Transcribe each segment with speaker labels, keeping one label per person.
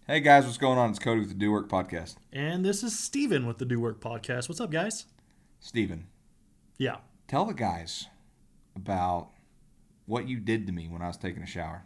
Speaker 1: Hey guys, what's going on? It's Cody with the Do Work Podcast.
Speaker 2: And this is Steven with the Do Work Podcast. What's up, guys?
Speaker 1: Steven,
Speaker 2: Yeah.
Speaker 1: tell the guys about what you did to me when I was taking a shower.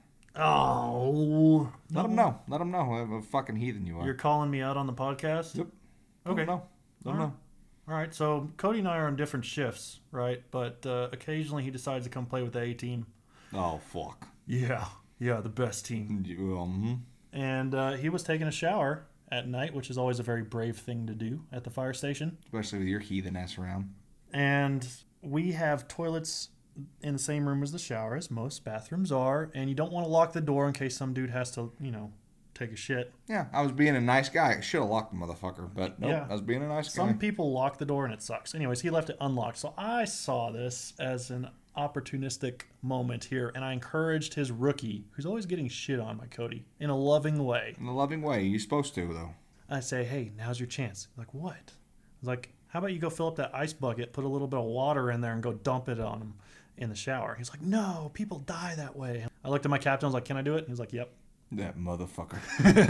Speaker 2: Oh.
Speaker 1: Let them know. Let them know what a fucking heathen you are.
Speaker 2: You're calling me out on the podcast?
Speaker 1: Yep.
Speaker 2: Okay.
Speaker 1: Let them know.
Speaker 2: All right. So Cody and I are on different shifts, right? But occasionally he decides to come play with the A team.
Speaker 1: Oh, fuck.
Speaker 2: Yeah. Yeah, the best team. And he was taking a shower at night, which is always a very brave thing to do at the fire station.
Speaker 1: Especially with your heathen ass around.
Speaker 2: And we have toilets in the same room as the shower, as most bathrooms are. And you don't want to lock the door in case some dude has to, take a shit.
Speaker 1: Yeah, I was being a nice guy. I should have locked the motherfucker, but nope,
Speaker 2: Yeah.
Speaker 1: I was being a nice guy.
Speaker 2: Some people lock the door and it sucks. Anyways, he left it unlocked. So I saw this as an opportunistic moment here, and I encouraged his rookie, who's always getting shit on by Cody, in a loving way.
Speaker 1: In a loving way. You're supposed to, though.
Speaker 2: I say, hey, now's your chance. Like, what? I was like, how about you go fill up that ice bucket, put a little bit of water in there, and go dump it on him in the shower. He's like, no, people die that way. I looked at my captain. I was like, can I do it? He was like, yep.
Speaker 1: That motherfucker.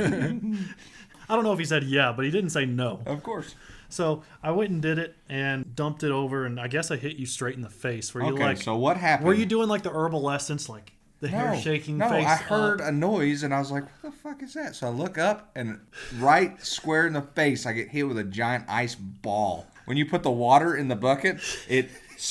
Speaker 2: I don't know if he said yeah, but he didn't say no.
Speaker 1: Of course.
Speaker 2: So I went and did it and dumped it over, and I guess I hit you straight in the face. Were you like,
Speaker 1: so what happened?
Speaker 2: were you doing like the herbal essence, like the hair shaking face?
Speaker 1: I heard
Speaker 2: up?
Speaker 1: a noise and I was like, what the fuck is that? So I look up and right square in the face, I get hit with a giant ice ball. When you put the water in the bucket, it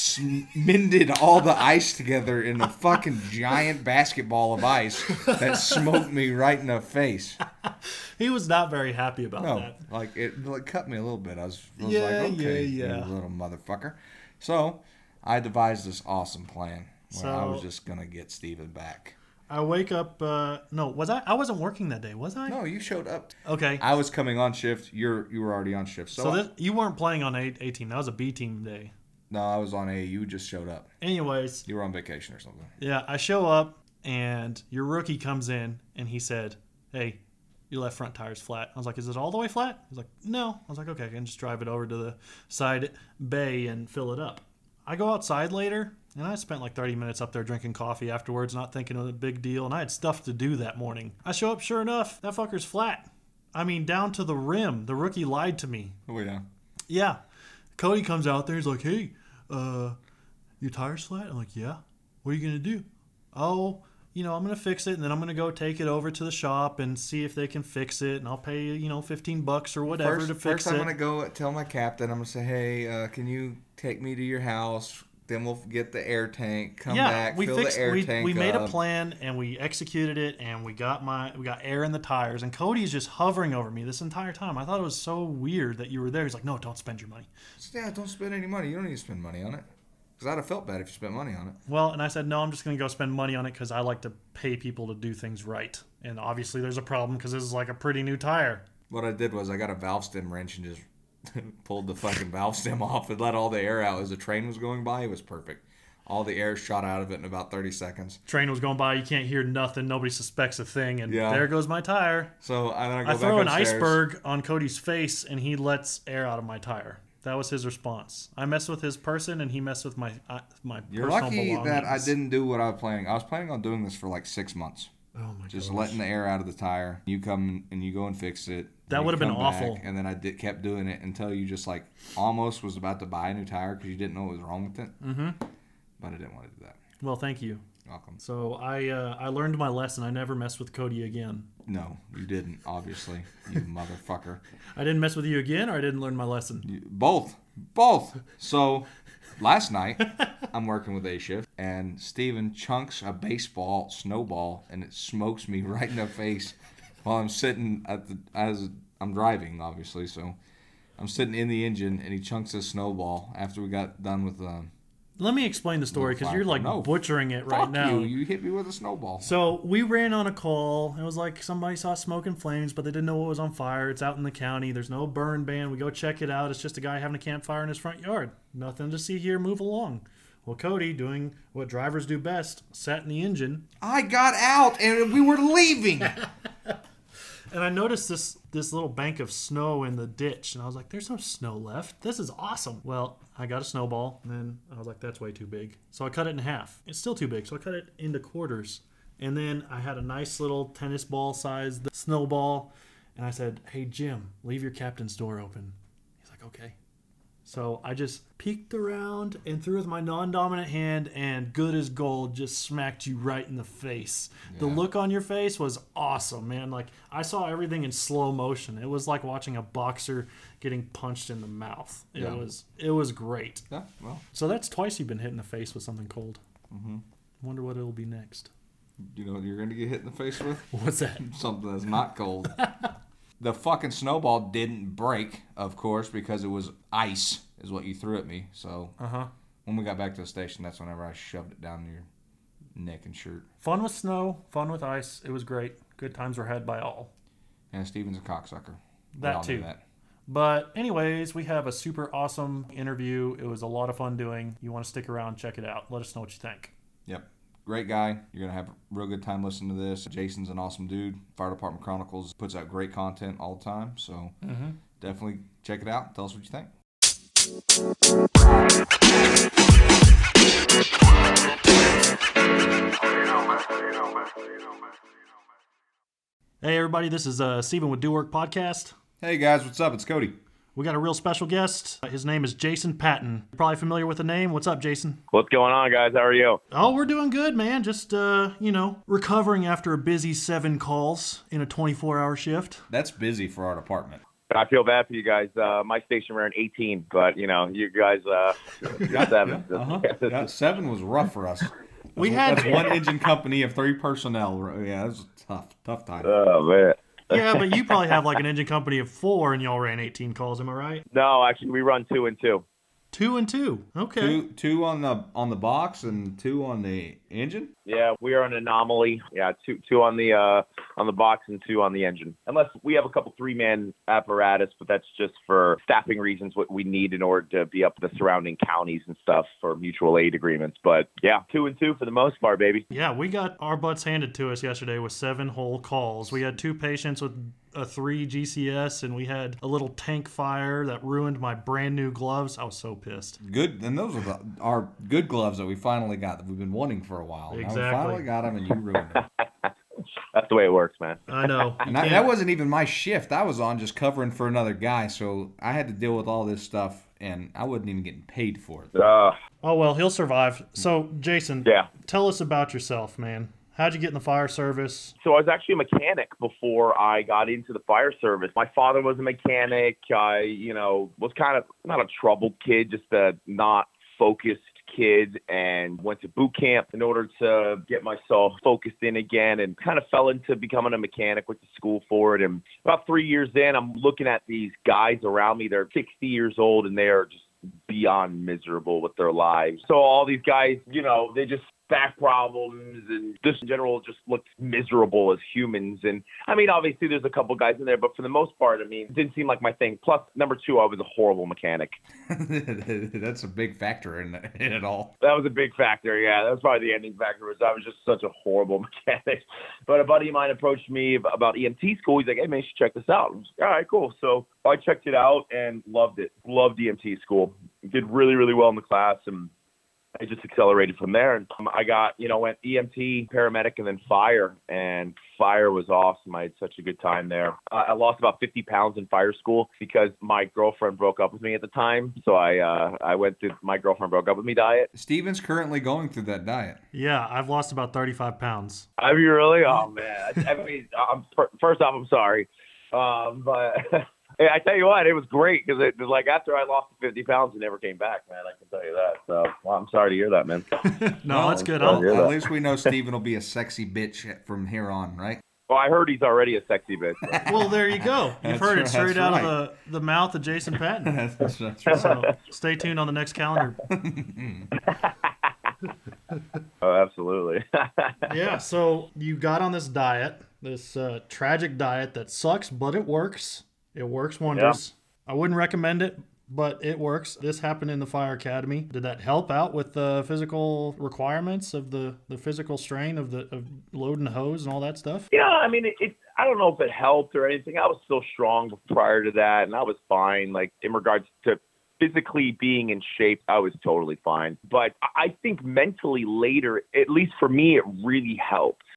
Speaker 1: mended all the ice together in a fucking giant basketball of ice that smoked me right in the face.
Speaker 2: He was not very happy about that.
Speaker 1: Like it cut me a little bit. I was
Speaker 2: Yeah,
Speaker 1: like, okay,
Speaker 2: yeah.
Speaker 1: you little motherfucker. So I devised this awesome plan where I was just going to get Steven back.
Speaker 2: I wake up. No, was I? I wasn't working that day, was I?
Speaker 1: No, you showed up.
Speaker 2: Okay.
Speaker 1: I was coming on shift. You were already on shift.
Speaker 2: So you weren't playing on A team. That was a B team day.
Speaker 1: No, I was on A. You just showed up.
Speaker 2: Anyways.
Speaker 1: You were on vacation or something.
Speaker 2: Yeah, I show up and your rookie comes in and he said, hey, your left front tire's flat. I was like, is it all the way flat? He's like, no. I was like, okay, I can just drive it over to the side bay and fill it up. I go outside later, and I spent like 30 minutes up there drinking coffee afterwards, not thinking of a big deal, and I had stuff to do that morning. I show up, sure enough, that fucker's flat. I mean, down to the rim. The rookie lied to me.
Speaker 1: Oh, yeah.
Speaker 2: Yeah. Cody comes out there, he's like, hey, your tire's flat? I'm like, yeah. What are you going to do? Oh, I'm going to fix it, and then I'm going to go take it over to the shop and see if they can fix it, and I'll pay, $15 or whatever to fix it.
Speaker 1: First, I'm going to go tell my captain. I'm going to say, hey, can you take me to your house? Then we'll get the air tank, come back, fill the air tank
Speaker 2: we made
Speaker 1: up.
Speaker 2: a plan, and we executed it, and we got air in the tires, and Cody's just hovering over me this entire time. I thought it was so weird that you were there. He's like, no, don't spend your money.
Speaker 1: Yeah, don't spend any money. You don't need to spend money on it. Because I'd have felt bad if you spent money on it.
Speaker 2: Well, and I said, no, I'm just going to go spend money on it because I like to pay people to do things right. And obviously there's a problem because this is like a pretty new tire.
Speaker 1: What I did was I got a valve stem wrench and just pulled the fucking valve stem off and let all the air out as the train was going by. It was perfect. All the air shot out of it in about 30 seconds.
Speaker 2: Train was going by. You can't hear nothing. Nobody suspects a thing. And there goes my tire.
Speaker 1: So I
Speaker 2: throw an iceberg on Cody's face, and he lets air out of my tire. That was his response. I messed with his person, and he messed with my
Speaker 1: You're
Speaker 2: personal
Speaker 1: lucky
Speaker 2: belongings.
Speaker 1: that I didn't do what I was planning. I was planning on doing this for like 6 months.
Speaker 2: Oh my god!
Speaker 1: Just letting the air out of the tire. You come and you go and fix it.
Speaker 2: That would have been awful.
Speaker 1: Back, and then I kept doing it until you just like almost was about to buy a new tire because you didn't know what was wrong with it.
Speaker 2: Mm-hmm.
Speaker 1: But I didn't want to do that.
Speaker 2: Well, thank you.
Speaker 1: Welcome.
Speaker 2: So I learned my lesson. I never messed with Cody again.
Speaker 1: No, you didn't. Obviously, you motherfucker.
Speaker 2: I didn't mess with you again, or I didn't learn my lesson.
Speaker 1: Both. So last night I'm working with A shift, and Steven chunks a baseball snowball, and it smokes me right in the face while I'm sitting as I'm driving, obviously. So I'm sitting in the engine, and he chunks a snowball after we got done with.
Speaker 2: Let me explain the story because you're like butchering it right now.
Speaker 1: You hit me with a snowball.
Speaker 2: So we ran on a call. It was like somebody saw smoke and flames, but they didn't know what was on fire. It's out in the county. There's no burn ban. We go check it out. It's just a guy having a campfire in his front yard. Nothing to see here. Move along. Well, Cody, doing what drivers do best, sat in the engine.
Speaker 1: I got out and we were leaving.
Speaker 2: And I noticed this little bank of snow in the ditch, and I was like, there's no snow left. This is awesome. Well, I got a snowball, and then I was like, that's way too big. So I cut it in half. It's still too big, so I cut it into quarters. And then I had a nice little tennis ball sized snowball, And I said, hey, Jim, leave your captain's door open. He's like, okay. So I just peeked around and threw with my non-dominant hand, and good as gold just smacked you right in the face. Yeah. The look on your face was awesome, man. Like, I saw everything in slow motion. It was like watching a boxer getting punched in the mouth. It was great.
Speaker 1: Yeah, well.
Speaker 2: So that's twice you've been hit in the face with something cold. Mm-hmm. Wonder what it'll be next.
Speaker 1: You know what you're going to get hit in the face with?
Speaker 2: What's that?
Speaker 1: Something that's not cold. The fucking snowball didn't break, of course, because it was ice is what you threw at me. So when we got back to the station, that's whenever I shoved it down your neck and shirt.
Speaker 2: Fun with snow, fun with ice. It was great. Good times were had by all.
Speaker 1: And Steven's a cocksucker.
Speaker 2: That too. But anyways, we have a super awesome interview. It was a lot of fun doing. You want to stick around, check it out. Let us know what you think.
Speaker 1: Yep. Great guy. You're going to have a real good time listening to this. Jason's an awesome dude. Fire Department Chronicles puts out great content all the time. So definitely check it out. Tell us what you think.
Speaker 2: Hey, everybody. This is Steven with Do Work Podcast.
Speaker 1: Hey, guys. What's up? It's Cody.
Speaker 2: We got a real special guest. His name is Jason Patton. You're probably familiar with the name. What's up, Jason?
Speaker 3: What's going on, guys? How are you?
Speaker 2: Oh, we're doing good, man. Just, recovering after a busy 7 calls in a 24-hour shift.
Speaker 1: That's busy for our department.
Speaker 3: I feel bad for you guys. My station ran 18, but, you guys got 7.
Speaker 1: Yeah, 7 was rough for us. That's one engine company of 3 personnel. Yeah, that was a tough time.
Speaker 3: Oh, man.
Speaker 2: Yeah, but you probably have like an engine company of 4 and y'all ran 18 calls, am I right?
Speaker 3: No, actually, we run 2 and 2.
Speaker 2: 2 and 2. Okay.
Speaker 1: Two on the box and 2 on the engine?
Speaker 3: Yeah, we are an anomaly. Yeah, two on the box and 2 on the engine. Unless we have a couple 3-man apparatus, but that's just for staffing reasons, what we need in order to be up the surrounding counties and stuff for mutual aid agreements. But yeah, 2 and 2 for the most part, baby.
Speaker 2: Yeah, we got our butts handed to us yesterday with 7 whole calls. We had 2 patients with a 3 GCS, and we had a little tank fire that ruined my brand new gloves. I was so pissed.
Speaker 1: Good, and those are our good gloves that we finally got that we've been wanting for a while.
Speaker 2: Exactly.
Speaker 1: Now we finally got them, and you ruined them.
Speaker 3: That's the way it works, man.
Speaker 2: I know.
Speaker 1: And that wasn't even my shift. I was on just covering for another guy, so I had to deal with all this stuff, and I wasn't even getting paid for it.
Speaker 2: Oh, well, he'll survive. So, Jason, tell us about yourself, man. How'd you get in the fire service?
Speaker 3: So I was actually a mechanic before I got into the fire service. My father was a mechanic. I, was kind of not a troubled kid, just a not focused kid, and went to boot camp in order to get myself focused in again, and kind of fell into becoming a mechanic, went to school for it. And about 3 years in, I'm looking at these guys around me. They're 60 years old, and they are just beyond miserable with their lives. So all these guys, they just back problems and just in general just looked miserable as humans. And I mean, obviously there's a couple guys in there, but for the most part, it didn't seem like my thing. Plus, number 2, I was a horrible mechanic.
Speaker 1: That's a big factor in it all.
Speaker 3: That was a big factor, yeah. That was probably the ending factor, was I was just such a horrible mechanic. But a buddy of mine approached me about EMT school. He's like, hey man, you should check this out. I was like, all right, cool. So I checked it out and loved it. Loved EMT school. Did really, really well in the class, and I just accelerated from there. And I got, went EMT, paramedic, and then fire. And fire was awesome. I had such a good time there. I lost about 50 pounds in fire school because my girlfriend broke up with me at the time. So I went through my girlfriend broke up with me diet.
Speaker 1: Steven's currently going through that diet.
Speaker 2: Yeah, I've lost about 35 pounds.
Speaker 3: Have you really? Oh, man. I mean, first off, I'm sorry. But... I tell you what, it was great because after I lost the 50 pounds, it never came back, man. I can tell you that. So, well, I'm sorry to hear that, man.
Speaker 2: No, that's good.
Speaker 1: At least we know Steven will be a sexy bitch from here on, right?
Speaker 3: Well, I heard he's already a sexy bitch. So.
Speaker 2: Well, there you go. You've heard it straight out of the mouth of Jason Patton.
Speaker 1: That's right.
Speaker 2: So stay tuned on the next calendar.
Speaker 3: Oh, absolutely.
Speaker 2: Yeah, so you got on this diet, this tragic diet that sucks, but it works. It works wonders. Yeah. I wouldn't recommend it, but it works. This happened in the fire academy. Did that help out with the physical requirements of the physical strain of loading the hose and all that stuff?
Speaker 3: Yeah, I mean, I don't know if it helped or anything. I was still strong prior to that, and I was fine. Like, in regards to physically being in shape, I was totally fine. But I think mentally later, at least for me, it really helped.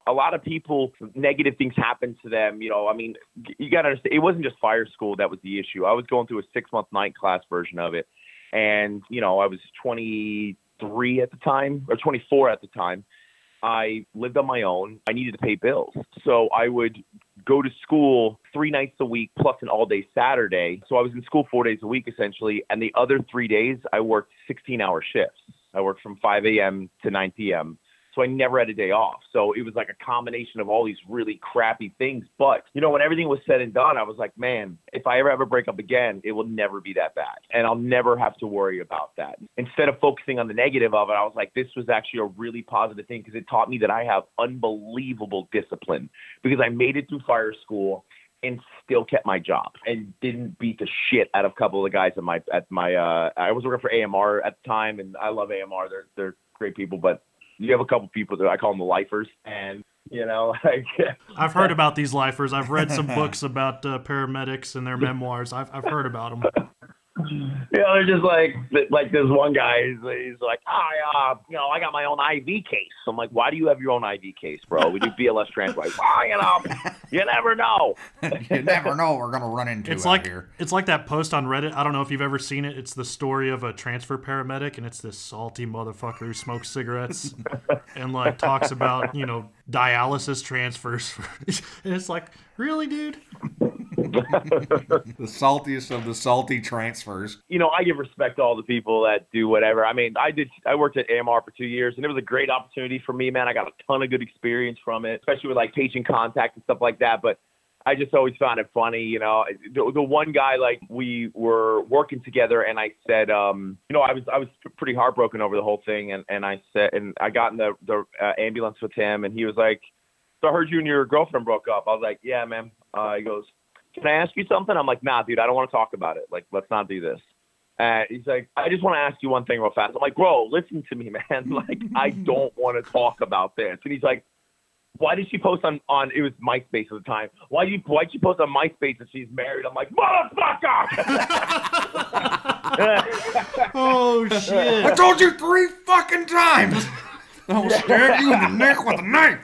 Speaker 3: a lot of people, negative things happen to them. You know, I mean, you got to understand, it wasn't just fire school that was the issue. I was going through a 6-month night class version of it. And, you know, I was 23 at the time, or 24 at the time. I lived on my own. I needed to pay bills. So I would go to school 3 nights a week plus an all-day Saturday. So I was in school 4 days a week, essentially. And the other 3 days, I worked 16-hour shifts. I worked from 5 a.m. to 9 p.m. So I never had a day off. So it was like a combination of all these really crappy things. But, you know, when everything was said and done, I was like, man, if I ever have a breakup again, it will never be that bad. And I'll never have to worry about that. Instead of focusing on the negative of it, I was like, this was actually a really positive thing because it taught me that I have unbelievable discipline because I made it through fire school and still kept my job and didn't beat the shit out of a couple of the guys I was working for AMR at the time, and I love AMR. They're great people, but you have a couple people that I call them the lifers, and you know, like
Speaker 2: I've heard about these lifers. I've read some books about paramedics and their memoirs. I've heard about them.
Speaker 3: Yeah, they're just like this one guy. He's like, I got my own IV case. I'm like, why do you have your own IV case, bro? We do BLS transplant. Well, you never know.
Speaker 1: You never know what we're gonna run into here.
Speaker 2: It's like that post on Reddit. I don't know if you've ever seen it. It's the story of a transfer paramedic, and it's this salty motherfucker who smokes cigarettes and like talks about dialysis transfers. And it's like, really, dude?
Speaker 1: The saltiest of the salty transfers.
Speaker 3: I give respect to all the people that do whatever. I mean, I worked at AMR for 2 years, and it was a great opportunity for me, man. I got a ton of good experience from it, especially with like patient contact and stuff like that. But I just always found it funny, the one guy, like we were working together, and I said, I was pretty heartbroken over the whole thing. And I said, and I got in the ambulance with him, and he was like, so I heard you and your girlfriend broke up. I was like, yeah, man. He goes, can I ask you something? I'm like, nah, dude, I don't want to talk about it. Like, let's not do this. He's like, I just want to ask you one thing real fast. I'm like, bro, listen to me, man. Like, I don't want to talk about this. And he's like, why did she post on it was MySpace at the time. Why'd she post on MySpace that she's married? I'm like, motherfucker!
Speaker 2: Oh, shit.
Speaker 1: I told you 3 fucking times. I will stab you in the neck with a knife.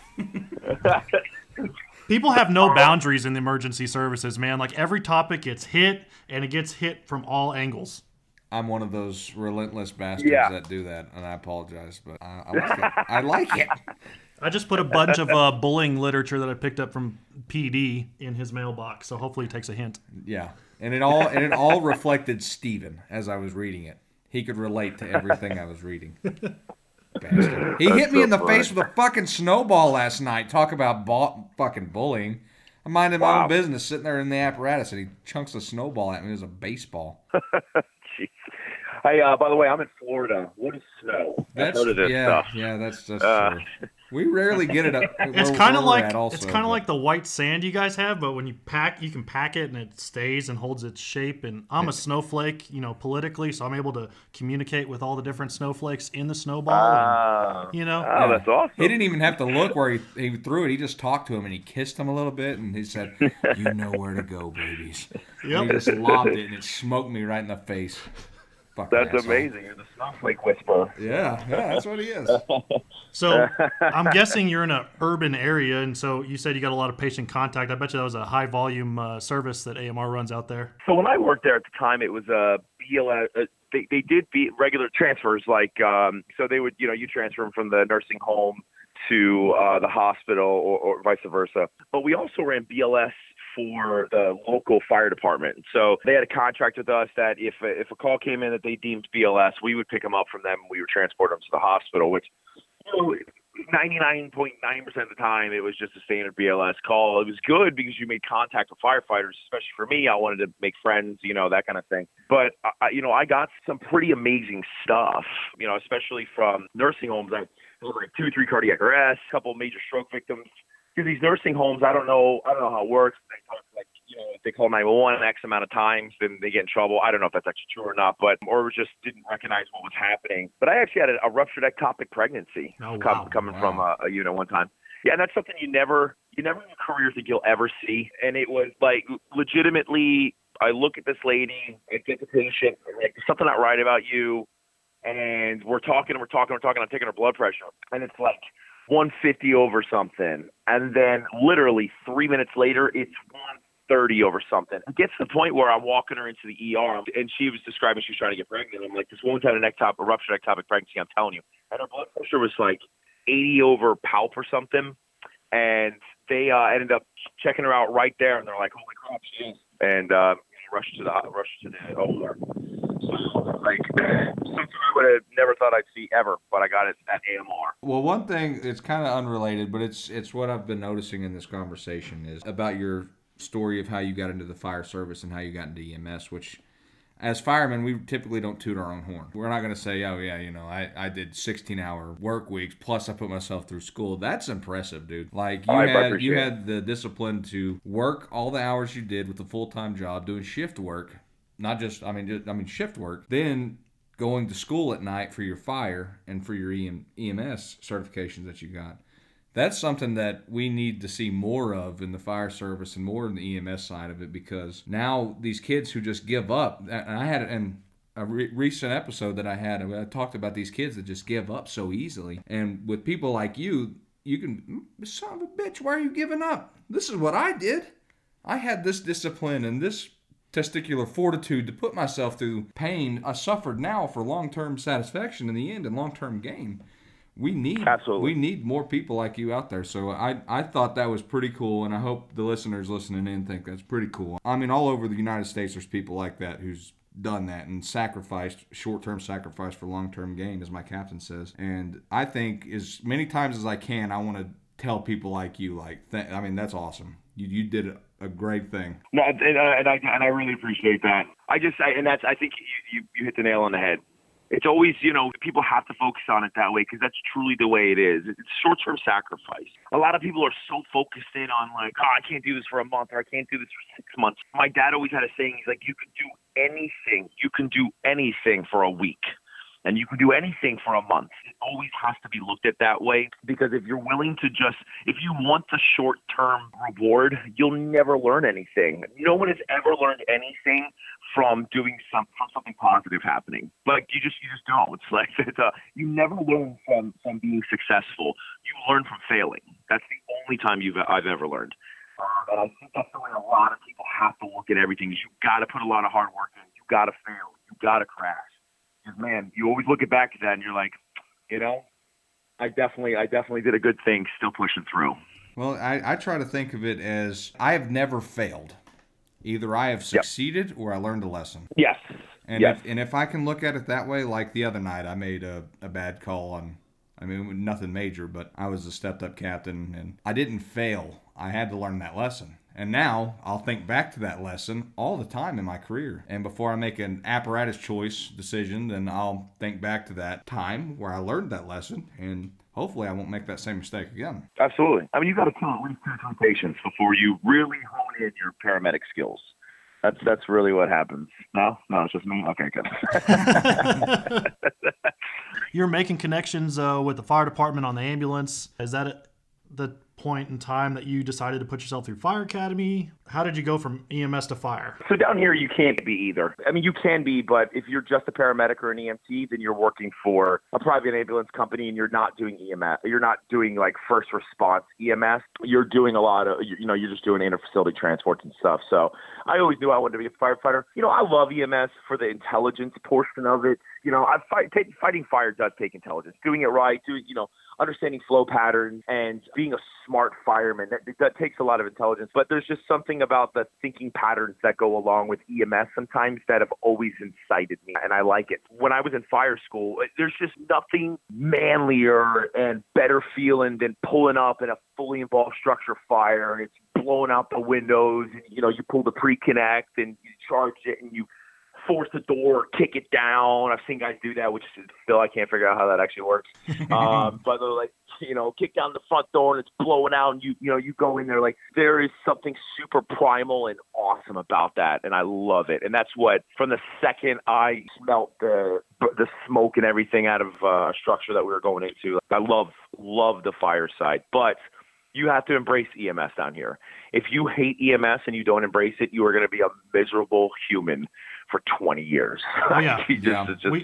Speaker 2: People have no boundaries in the emergency services, man. Like, every topic gets hit, and it gets hit from all angles.
Speaker 1: I'm one of those relentless bastards that do that, and I apologize, but I like it.
Speaker 2: I just put a bunch of bullying literature that I picked up from PD in his mailbox, so hopefully he takes a hint.
Speaker 1: Yeah, and it all reflected Steven as I was reading it. He could relate to everything I was reading. Bastard. He hit me in the face with a fucking snowball last night. Talk about fucking bullying. I'm minding my own business, sitting there in the apparatus, and he chunks a snowball at me. It was a baseball.
Speaker 3: Jeez. Hey, by the way, I'm in Florida. What is snow? I've heard of this stuff.
Speaker 1: Yeah, that's true. We rarely get it up.
Speaker 2: It's kind of like the white sand you guys have, but when you can pack it and it stays and holds its shape. And I'm a snowflake, politically, so I'm able to communicate with all the different snowflakes in the snowball.
Speaker 3: Oh, that's awesome.
Speaker 1: He didn't even have to look where he threw it. He just talked to him and he kissed him a little bit and he said, "You know where to go, babies." Yep. He just lobbed it and it smoked me right in the face.
Speaker 3: That's amazing. You're the snowflake whisperer.
Speaker 1: Yeah, that's what he is.
Speaker 2: So I'm guessing you're in an urban area, and so you said you got a lot of patient contact. I bet you that was a high volume service that AMR runs out there.
Speaker 3: So when I worked there at the time, it was a BLS. They did regular transfers, like so they would, you transfer them from the nursing home to the hospital or vice versa. But we also ran BLS for the local fire department. So they had a contract with us that if a call came in that they deemed BLS, we would pick them up from them. We would transport them to the hospital, which 99.9% of the time it was just a standard BLS call. It was good because you made contact with firefighters, especially for me. I wanted to make friends, that kind of thing. But I got some pretty amazing stuff, especially from nursing homes. I was like 2-3 cardiac arrests, a couple of major stroke victims. Because these nursing homes, I don't know how it works. They talk like, if they call 911 X amount of times, then they get in trouble. I don't know if that's actually true or not, or just didn't recognize what was happening. But I actually had a ruptured ectopic pregnancy coming from a unit one time. Yeah, and that's something you never in your career think you'll ever see. And it was like legitimately, I look at this lady, I get the patient, like, there's something not right about you. And we're talking. I'm taking her blood pressure. And it's like, 150 over something. And then literally 3 minutes later, it's 130 over something. It gets to the point where I'm walking her into the ER, and she was describing she was trying to get pregnant. I'm like, this woman's had a ruptured ectopic pregnancy, I'm telling you. And her blood pressure was like 80 over palp or something. And they ended up checking her out right there, and they're like, holy crap, she is. And rushed to the OR. So, like, something I would have never thought I'd see ever, but I got it at AMR.
Speaker 1: Well, one thing, it's kind of unrelated, but it's what I've been noticing in this conversation is about your story of how you got into the fire service and how you got into EMS, which as firemen, we typically don't toot our own horn. We're not going to say, oh, yeah, I did 16-hour work weeks, plus I put myself through school. That's impressive, dude. Like, you had the discipline to work all the hours you did with a full-time job, doing shift work, shift work, then going to school at night for your fire and for your EMS certifications that you got. That's something that we need to see more of in the fire service and more in the EMS side of it, because now these kids who just give up, and I had it in a recent episode that I talked about these kids that just give up so easily. And with people like you can, son of a bitch, why are you giving up? This is what I did. I had this discipline and this testicular fortitude to put myself through pain I suffered now for long-term satisfaction in the end and long-term gain. We need more people like you out there. So I thought that was pretty cool, and I hope the listeners listening in think that's pretty cool. I mean, all over the United States, there's people like that who's done that and sacrificed, short-term sacrifice for long-term gain, as my captain says. And I think as many times as I can, I want to tell people like you, that's awesome. You did a great thing.
Speaker 3: No, and I really appreciate that. I think you hit the nail on the head. It's always, people have to focus on it that way because that's truly the way it is. It's short-term sacrifice. A lot of people are so focused in on like, I can't do this for a month or I can't do this for 6 months. My dad always had a saying. He's like, you can do anything. You can do anything for a week. And you can do anything for a month. It always has to be looked at that way, because if you're willing to if you want the short-term reward, you'll never learn anything. No one has ever learned anything from something positive happening. Like you just don't. It's like you never learn from being successful. You learn from failing. That's the only time I've ever learned. And I think that's the way a lot of people have to look at everything. Is you got to put a lot of hard work in. You got to fail. You got to crash. Because, man, you always look back at that and you're like, I definitely did a good thing still pushing through.
Speaker 1: Well, I try to think of it as I have never failed. Either I have succeeded or I learned a lesson.
Speaker 3: Yes.
Speaker 1: And if I can look at it that way, like the other night I made a bad call on, nothing major, but I was a stepped-up captain and I didn't fail. I had to learn that lesson. And now I'll think back to that lesson all the time in my career. And before I make an apparatus choice decision, then I'll think back to that time where I learned that lesson, and hopefully I won't make that same mistake again.
Speaker 3: Absolutely. You got to kill at least 2 or 3 patients before you really hone in your paramedic skills. That's really what happens. No, it's just me. Okay, good.
Speaker 2: You're making connections with the fire department on the ambulance. Is that the point in time that you decided to put yourself through fire academy? How did you go from EMS to fire?
Speaker 3: So down here, you can't be either. You can be, but if you're just a paramedic or an EMT, then you're working for a private ambulance company and you're not doing EMS. You're not doing like first response EMS. You're doing a lot of, you're just doing interfacility transports and stuff. So I always knew I wanted to be a firefighter. I love EMS for the intelligence portion of it. Fighting fire does take intelligence. Doing it right, understanding flow patterns and being a smart fireman, that takes a lot of intelligence. But there's just something about the thinking patterns that go along with EMS sometimes that have always incited me, and I like it. When I was in fire school, there's just nothing manlier and better feeling than pulling up in a fully involved structure fire, and it's blowing out the windows, and you pull the pre-connect and you charge it and you force the door, kick it down. I've seen guys do that, which is still I can't figure out how that actually works. But they're like, kick down the front door and it's blowing out, and you go in there. Like, there is something super primal and awesome about that, and I love it. And that's what, from the second I smelt the smoke and everything out of a structure that we were going into, I love the fire side, but you have to embrace EMS down here. If you hate EMS and you don't embrace it, you are going to be a miserable human for 20 years.
Speaker 2: Oh, yeah.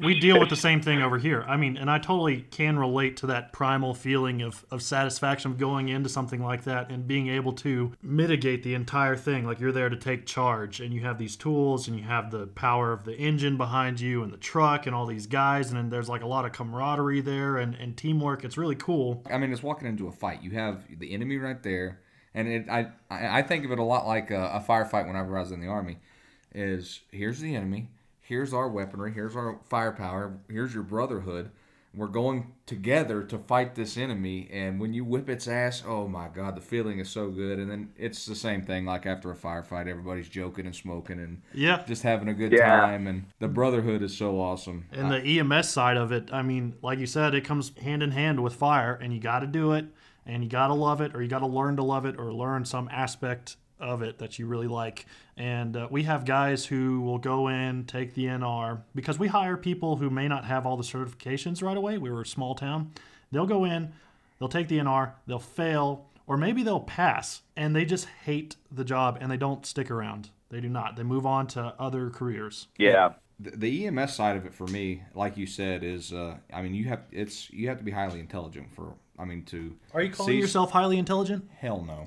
Speaker 2: we deal with the same thing over here. I mean, and I totally can relate to that primal feeling of satisfaction of going into something like that and being able to mitigate the entire thing. Like you're there to take charge and you have these tools and you have the power of the engine behind you and the truck and all these guys. And then there's like a lot of camaraderie there and teamwork. It's really cool.
Speaker 1: I mean, it's walking into a fight. You have the enemy right there. And I think of it a lot like a firefight whenever I was in the Army. Is here's the enemy. Here's our weaponry, here's our firepower, here's your brotherhood. We're going together to fight this enemy, and when you whip its ass, oh my God, the feeling is so good. And then it's the same thing like after a firefight, everybody's joking and smoking and just having a good time, and the brotherhood is so awesome.
Speaker 2: And the EMS side of it, I mean, like you said, it comes hand in hand with fire, and you got to do it, and you got to love it, or you got to learn to love it, or learn some aspect of it that you really like. And we have guys who will go in, take the NR, because we hire people who may not have all the certifications right away. We were a small town. They'll go in, they'll take the NR, they'll fail, or maybe they'll pass, and they just hate the job and they don't stick around. They do not. They move on to other careers.
Speaker 3: Yeah.
Speaker 1: The EMS side of it for me, like you said, is I mean you have to be highly intelligent for. I mean, to
Speaker 2: Are you calling yourself highly intelligent?
Speaker 1: Hell no.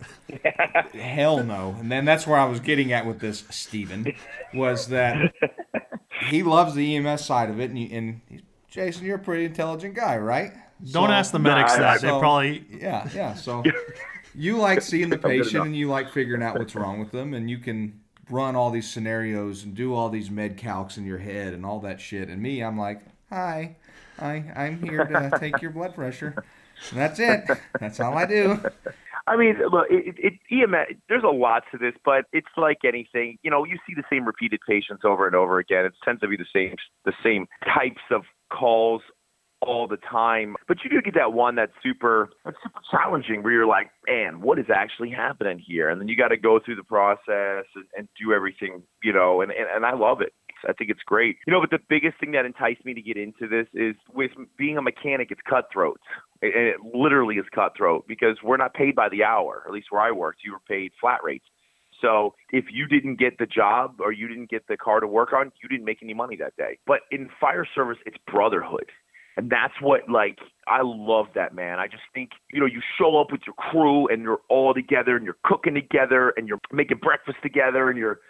Speaker 1: Hell no. And then that's where I was getting at with this, Steven, was that he loves the EMS side of it. And Jason, you're a pretty intelligent guy, right?
Speaker 2: Don't ask the medics that. They probably...
Speaker 1: Yeah. So you like seeing the patient and you like figuring out what's wrong with them. And you can run all these scenarios and do all these med calcs in your head and all that shit. And me, I'm like, hi, I'm here to take your blood pressure. And that's it. That's all I do.
Speaker 3: I mean, look, EMS, there's a lot to this, but it's like anything. You know, you see the same repeated patients over and over again. It tends to be the same types of calls all the time. But you do get that one that's super challenging where you're like, man, what is actually happening here? And then you got to go through the process and do everything, you know, and I love it. I think it's great. You know, but the biggest thing that enticed me to get into this is with being a mechanic, it's cutthroat. It literally is cutthroat because we're not paid by the hour. At least where I worked, you were paid flat rates. So if you didn't get the job or you didn't get the car to work on, you didn't make any money that day. But in fire service, it's brotherhood. And that's what, like, I love that, man. I just think, you know, you show up with your crew and you're all together and you're cooking together and you're making breakfast together and you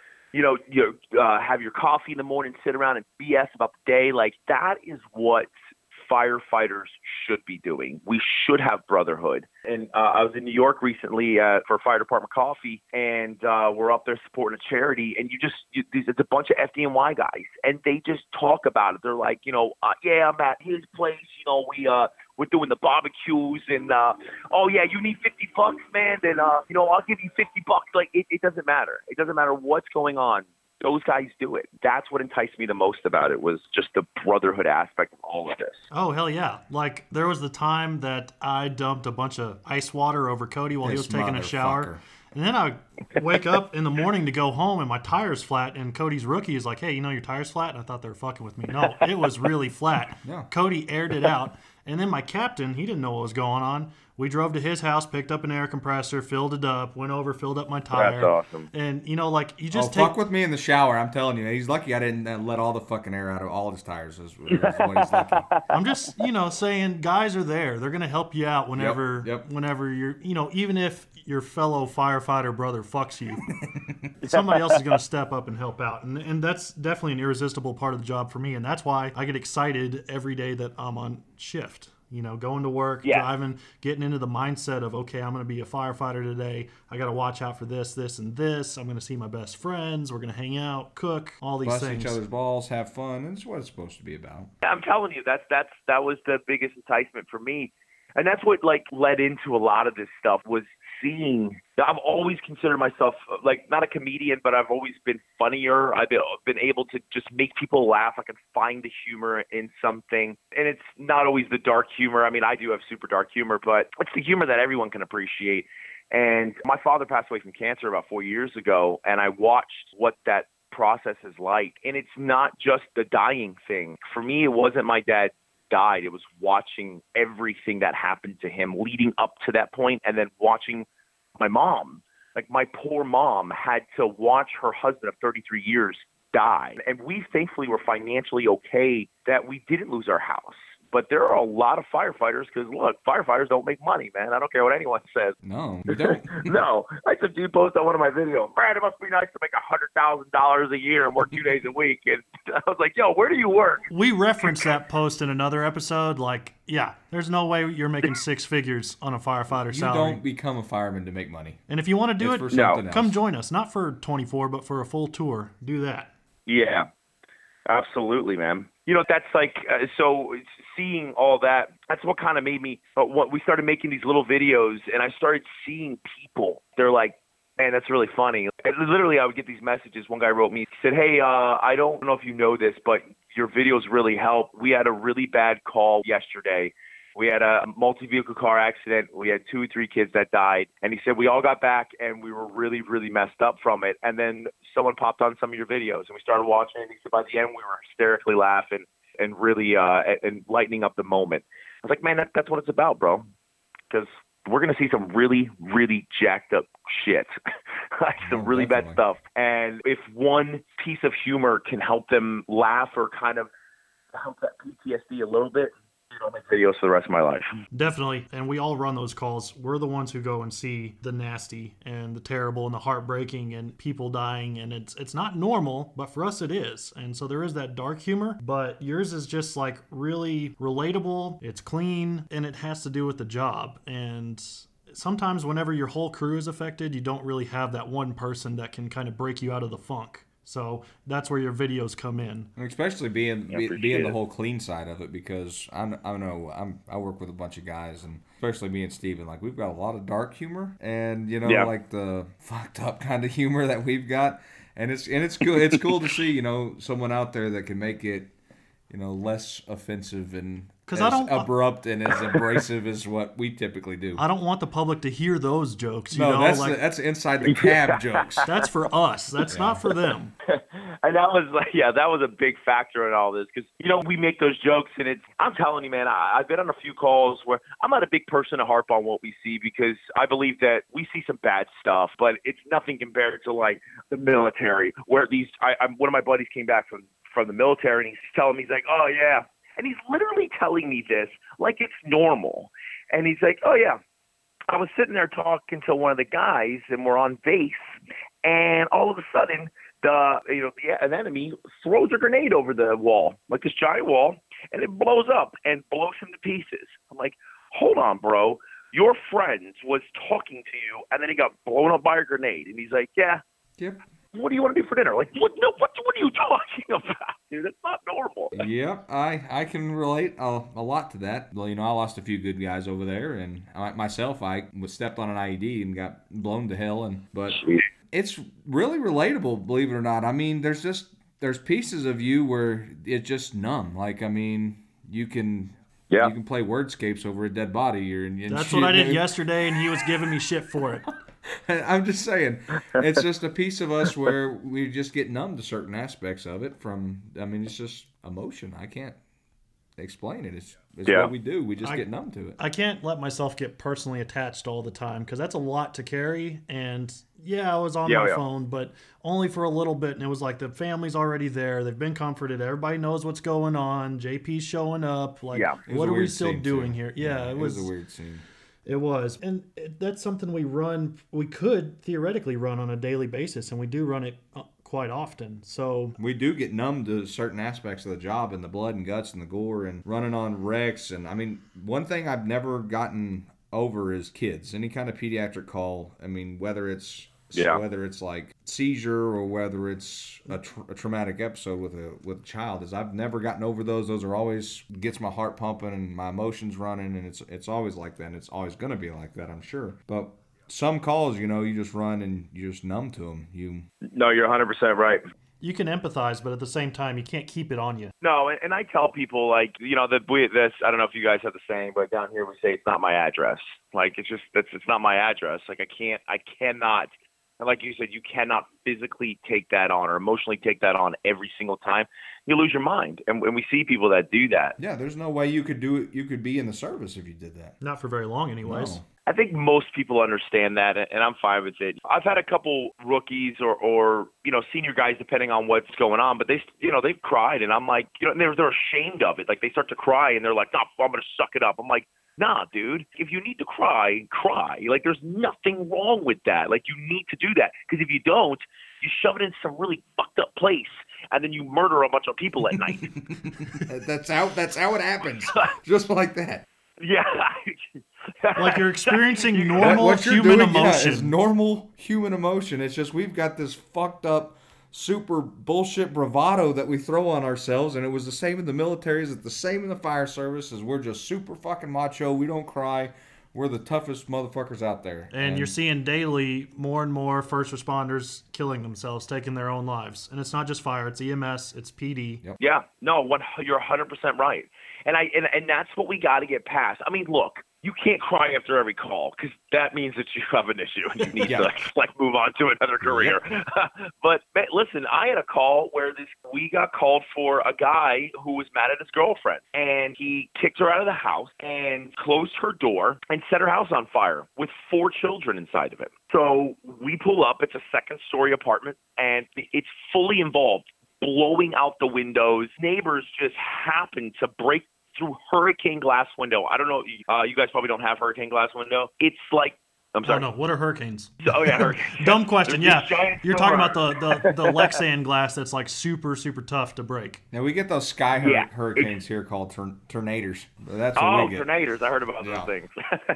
Speaker 3: have your coffee in the morning, sit around and BS about the day. Like, that is what firefighters should be doing. We should have brotherhood. And I was in New York recently for fire department coffee, and we're up there supporting a charity. And it's a bunch of FDNY guys, and they just talk about it. They're like, yeah, I'm at his place. You know, we're doing the barbecues, and oh yeah, you need $50, man. Then I'll give you $50. Like it doesn't matter. It doesn't matter what's going on. Those guys do it. That's what enticed me the most about it, was just the brotherhood aspect of all of this.
Speaker 2: Oh, hell yeah. Like, there was the time that I dumped a bunch of ice water over Cody while he was taking a shower. And then I wake up in the morning to go home, and my tire's flat, and Cody's rookie is like, hey, your tire's flat? And I thought they were fucking with me. No, it was really flat.
Speaker 1: Yeah.
Speaker 2: Cody aired it out. And then my captain, he didn't know what was going on. We drove to his house, picked up an air compressor, filled it up, went over, filled up my tire.
Speaker 3: That's awesome.
Speaker 2: And, you just
Speaker 1: fuck with me in the shower. I'm telling you. He's lucky I didn't let all the fucking air out of all of his tires. Is what he's lucky.
Speaker 2: I'm just, saying guys are there. They're going to help you out whenever you're, even if your fellow firefighter brother fucks you, somebody else is going to step up and help out. And that's definitely an irresistible part of the job for me. And that's why I get excited every day that I'm on shift. Going to work, driving, getting into the mindset of, okay, I'm going to be a firefighter today. I got to watch out for this, this, and this. I'm going to see my best friends. We're going to hang out, cook, all these
Speaker 1: Bust
Speaker 2: things.
Speaker 1: Each other's balls, have fun. And it's what it's supposed to be about.
Speaker 3: I'm telling you, that was the biggest enticement for me. And that's what led into a lot of this stuff, was seeing. I've always considered myself not a comedian, but I've always been funnier. I've been able to just make people laugh. I can find the humor in something, and it's not always the dark humor. I mean, I do have super dark humor, but it's the humor that everyone can appreciate. And my father passed away from cancer about 4 years ago, and I watched what that process is like. And it's not just the dying thing. For me, it wasn't my dad died. It was watching everything that happened to him leading up to that point, and then watching my mom. Like, my poor mom had to watch her husband of 33 years die. And we thankfully were financially okay that we didn't lose our house. But there are a lot of firefighters because, look, firefighters don't make money, man. I don't care what anyone says.
Speaker 1: No, we don't.
Speaker 3: No. Like some dude posted on one of my videos, man, it must be nice to make $100,000 a year and work 2 days a week. And I was like, yo, where do you work?
Speaker 2: We referenced that post in another episode. Like, yeah, there's no way you're making six figures on a firefighter
Speaker 1: You
Speaker 2: salary.
Speaker 1: don't become a fireman to make money.
Speaker 2: And if you want to do
Speaker 1: It's for
Speaker 2: it,
Speaker 1: something
Speaker 2: come
Speaker 1: else.
Speaker 2: join us. Not for 24, but for a full tour. Do that.
Speaker 3: Yeah, absolutely, man. You know, that's like, so seeing all that, that's what kind of made me, what we started making these little videos, and I started seeing people. They're like, man, that's really funny. And literally, I would get these messages. One guy wrote me, he said, hey, I don't know if you know this, but your videos really help. We had a really bad call yesterday. We had a multi-vehicle car accident. We had 2 or 3 kids that died. And he said, we all got back and we were really, really messed up from it. And then someone popped on some of your videos and we started watching it. And he said, by the end, we were hysterically laughing and really and lightening up the moment. I was like, man, that's what it's about, bro. Because we're going to see some really, really jacked up shit, like some really bad stuff. And if one piece of humor can help them laugh or kind of help that PTSD a little bit, I'll make videos for the rest of my life.
Speaker 2: Definitely. And we all run those calls. We're the ones who go and see the nasty and the terrible and the heartbreaking and people dying. And it's not normal, but for us it is. And so there is that dark humor, but yours is just like really relatable. It's clean and it has to do with the job. And sometimes whenever your whole crew is affected, you don't really have that one person that can kind of break you out of the funk. So that's where your videos come in,
Speaker 1: And especially being
Speaker 3: appreciate
Speaker 1: the
Speaker 3: it.
Speaker 1: whole clean side of it, because I work with a bunch of guys, and especially me and Steven, like we've got a lot of dark humor, and like the fucked up kind of humor that we've got, and it's cool. It's cool to see someone out there that can make it less offensive and
Speaker 2: 'Cause
Speaker 1: as
Speaker 2: I don't-
Speaker 1: abrupt and as abrasive as what we typically do.
Speaker 2: I don't want the public to hear those jokes.
Speaker 1: That's inside the cab jokes.
Speaker 2: That's for us. That's not for them.
Speaker 3: And that was like, that was a big factor in all this because, we make those jokes and I'm telling you, man, I've been on a few calls where I'm not a big person to harp on what we see because I believe that we see some bad stuff, but it's nothing compared to like the military where one of my buddies came back from the military and he's telling me, he's like, oh yeah. And he's literally telling me this like it's normal. And he's like, oh yeah, I was sitting there talking to one of the guys and we're on base and all of a sudden an enemy throws a grenade over the wall, like this giant wall, and it blows up and blows him to pieces. I'm like, hold on, bro. Your friend was talking to you and then he got blown up by a grenade. And he's like, yeah.
Speaker 1: Yep.
Speaker 3: What do you want to do for dinner? Like, what? No, what are you talking about, dude? That's not normal.
Speaker 1: Yep, I can relate a lot to that. Well, I lost a few good guys over there, and I was stepped on an IED and got blown to hell. But it's really relatable, believe it or not. I mean, there's pieces of you where it's just numb. Like, I mean, you can play wordscapes over a dead body.
Speaker 2: That's what I did yesterday, and he was giving me shit for it.
Speaker 1: I'm just saying, it's just a piece of us where we just get numb to certain aspects of it. It's just emotion. I can't explain it. It's what we do. We just get numb to it.
Speaker 2: I can't let myself get personally attached all the time because that's a lot to carry. And I was on my phone, but only for a little bit. And it was like the family's already there. They've been comforted. Everybody knows what's going on. JP's showing up. Like, what are we still doing here? Yeah, it was
Speaker 1: a weird scene.
Speaker 2: It was. And that's something we could theoretically run on a daily basis, and we do run it quite often. So
Speaker 1: we do get numb to certain aspects of the job and the blood and guts and the gore and running on wrecks. And I mean, one thing I've never gotten over is kids. Any kind of pediatric call. I mean, whether it's like seizure or whether it's a traumatic episode with a child, I've never gotten over those. Those are always gets my heart pumping and my emotions running, and it's always like that. And it's always going to be like that, I'm sure. But some calls, you just run and you're just numb to them.
Speaker 3: No, you're 100% right.
Speaker 2: You can empathize, but at the same time, you can't keep it on you.
Speaker 3: No, and I tell people, like, that I don't know if you guys have the same, but down here we say it's not my address. Like, it's not my address. Like, I cannot. And like you said, you cannot physically take that on or emotionally take that on every single time. You lose your mind. And we see people that do that.
Speaker 1: Yeah, there's no way you could do it. You could be in the service if you did that.
Speaker 2: Not for very long anyways.
Speaker 3: I think most people understand that, and I'm fine with it. I've had a couple rookies or senior guys, depending on what's going on, but they've cried, and I'm like, they're ashamed of it. Like, they start to cry, and they're like, "No, I'm gonna suck it up." I'm like, "Nah, dude. If you need to cry, cry. Like, there's nothing wrong with that. Like, you need to do that, because if you don't, you shove it in some really fucked up place, and then you murder a bunch of people at night."
Speaker 1: That's how it happens. Just like that.
Speaker 3: Yeah.
Speaker 2: Like you're experiencing normal
Speaker 1: what you're
Speaker 2: human
Speaker 1: doing,
Speaker 2: emotion.
Speaker 1: is normal human emotion. It's just we've got this fucked up, super bullshit bravado that we throw on ourselves, and it was the same in the military. It's the same in the fire service. Is we're just super fucking macho. We don't cry. We're the toughest motherfuckers out there.
Speaker 2: And you're seeing daily more and more first responders killing themselves, taking their own lives. And it's not just fire; it's EMS, it's PD.
Speaker 1: Yep.
Speaker 3: Yeah, no, you're 100% right, and that's what we got to get past. I mean, look, you can't cry after every call, because that means that you have an issue and you need to move on to another career. But man, listen, I had a call where we got called for a guy who was mad at his girlfriend, and he kicked her out of the house and closed her door and set her house on fire with 4 children inside of it. So we pull up. It's a second-story apartment, and it's fully involved, blowing out the windows. Neighbors just happened to break through hurricane glass window. I don't know. You guys probably don't have hurricane glass window. It's like, I'm sorry.
Speaker 2: Oh, no. What are hurricanes?
Speaker 3: Oh, yeah, hurricanes.
Speaker 2: Dumb question. Yeah. You're talking
Speaker 3: storm.
Speaker 2: about the Lexan glass that's like super, super tough to break.
Speaker 1: Now we get those sky hurricanes here called tornadoes. That's what we get.
Speaker 3: Tornadoes. I heard about those things.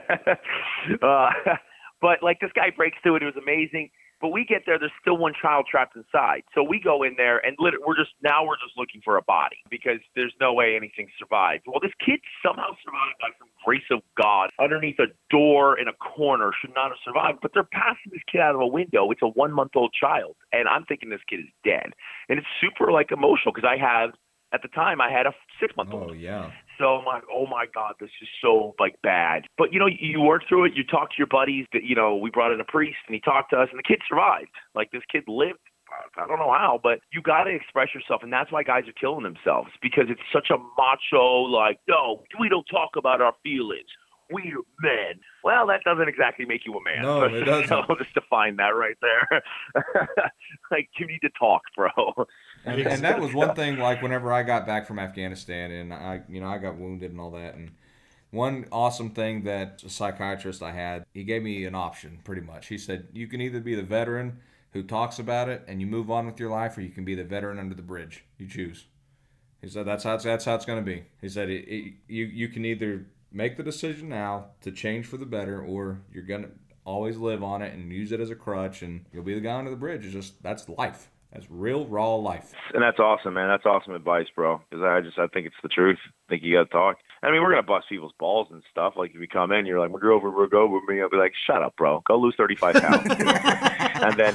Speaker 3: But like, this guy breaks through it. It was amazing. But we get there, there's still one child trapped inside. So we go in there, and we're just looking for a body, because there's no way anything survived. Well, this kid somehow survived by some grace of God underneath a door in a corner. Should not have survived. But they're passing this kid out of a window. It's a 1-month-old child, and I'm thinking this kid is dead. And it's super like emotional, because at the time I had a 6-month-old.
Speaker 1: Oh yeah.
Speaker 3: So I'm like, oh my God, this is so like bad. But you work through it. You talk to your buddies. That we brought in a priest, and he talked to us, and the kid survived. Like, this kid lived. I don't know how, but you got to express yourself, and that's why guys are killing themselves, because it's such a macho, like, no, we don't talk about our feelings. We are men. Well, that doesn't exactly make you a man.
Speaker 1: No, it doesn't.
Speaker 3: I'll just define that right there. Like, you need to talk, bro.
Speaker 1: And that was one thing, like, whenever I got back from Afghanistan, and I got wounded and all that, and one awesome thing that a psychiatrist I had, he gave me an option, pretty much. He said, you can either be the veteran who talks about it and you move on with your life, or you can be the veteran under the bridge. You choose. He said, that's how it's going to be. He said, you can either make the decision now to change for the better, or you're going to always live on it and use it as a crutch, and you'll be the guy under the bridge. That's life. That's real, raw life.
Speaker 3: And that's awesome, man. That's awesome advice, bro. Because I think it's the truth. I think you got to talk. I mean, we're going to bust people's balls and stuff. Like, if you come in, you're like, we'll go over me. I'll be like, shut up, bro. Go lose 35 pounds. And then,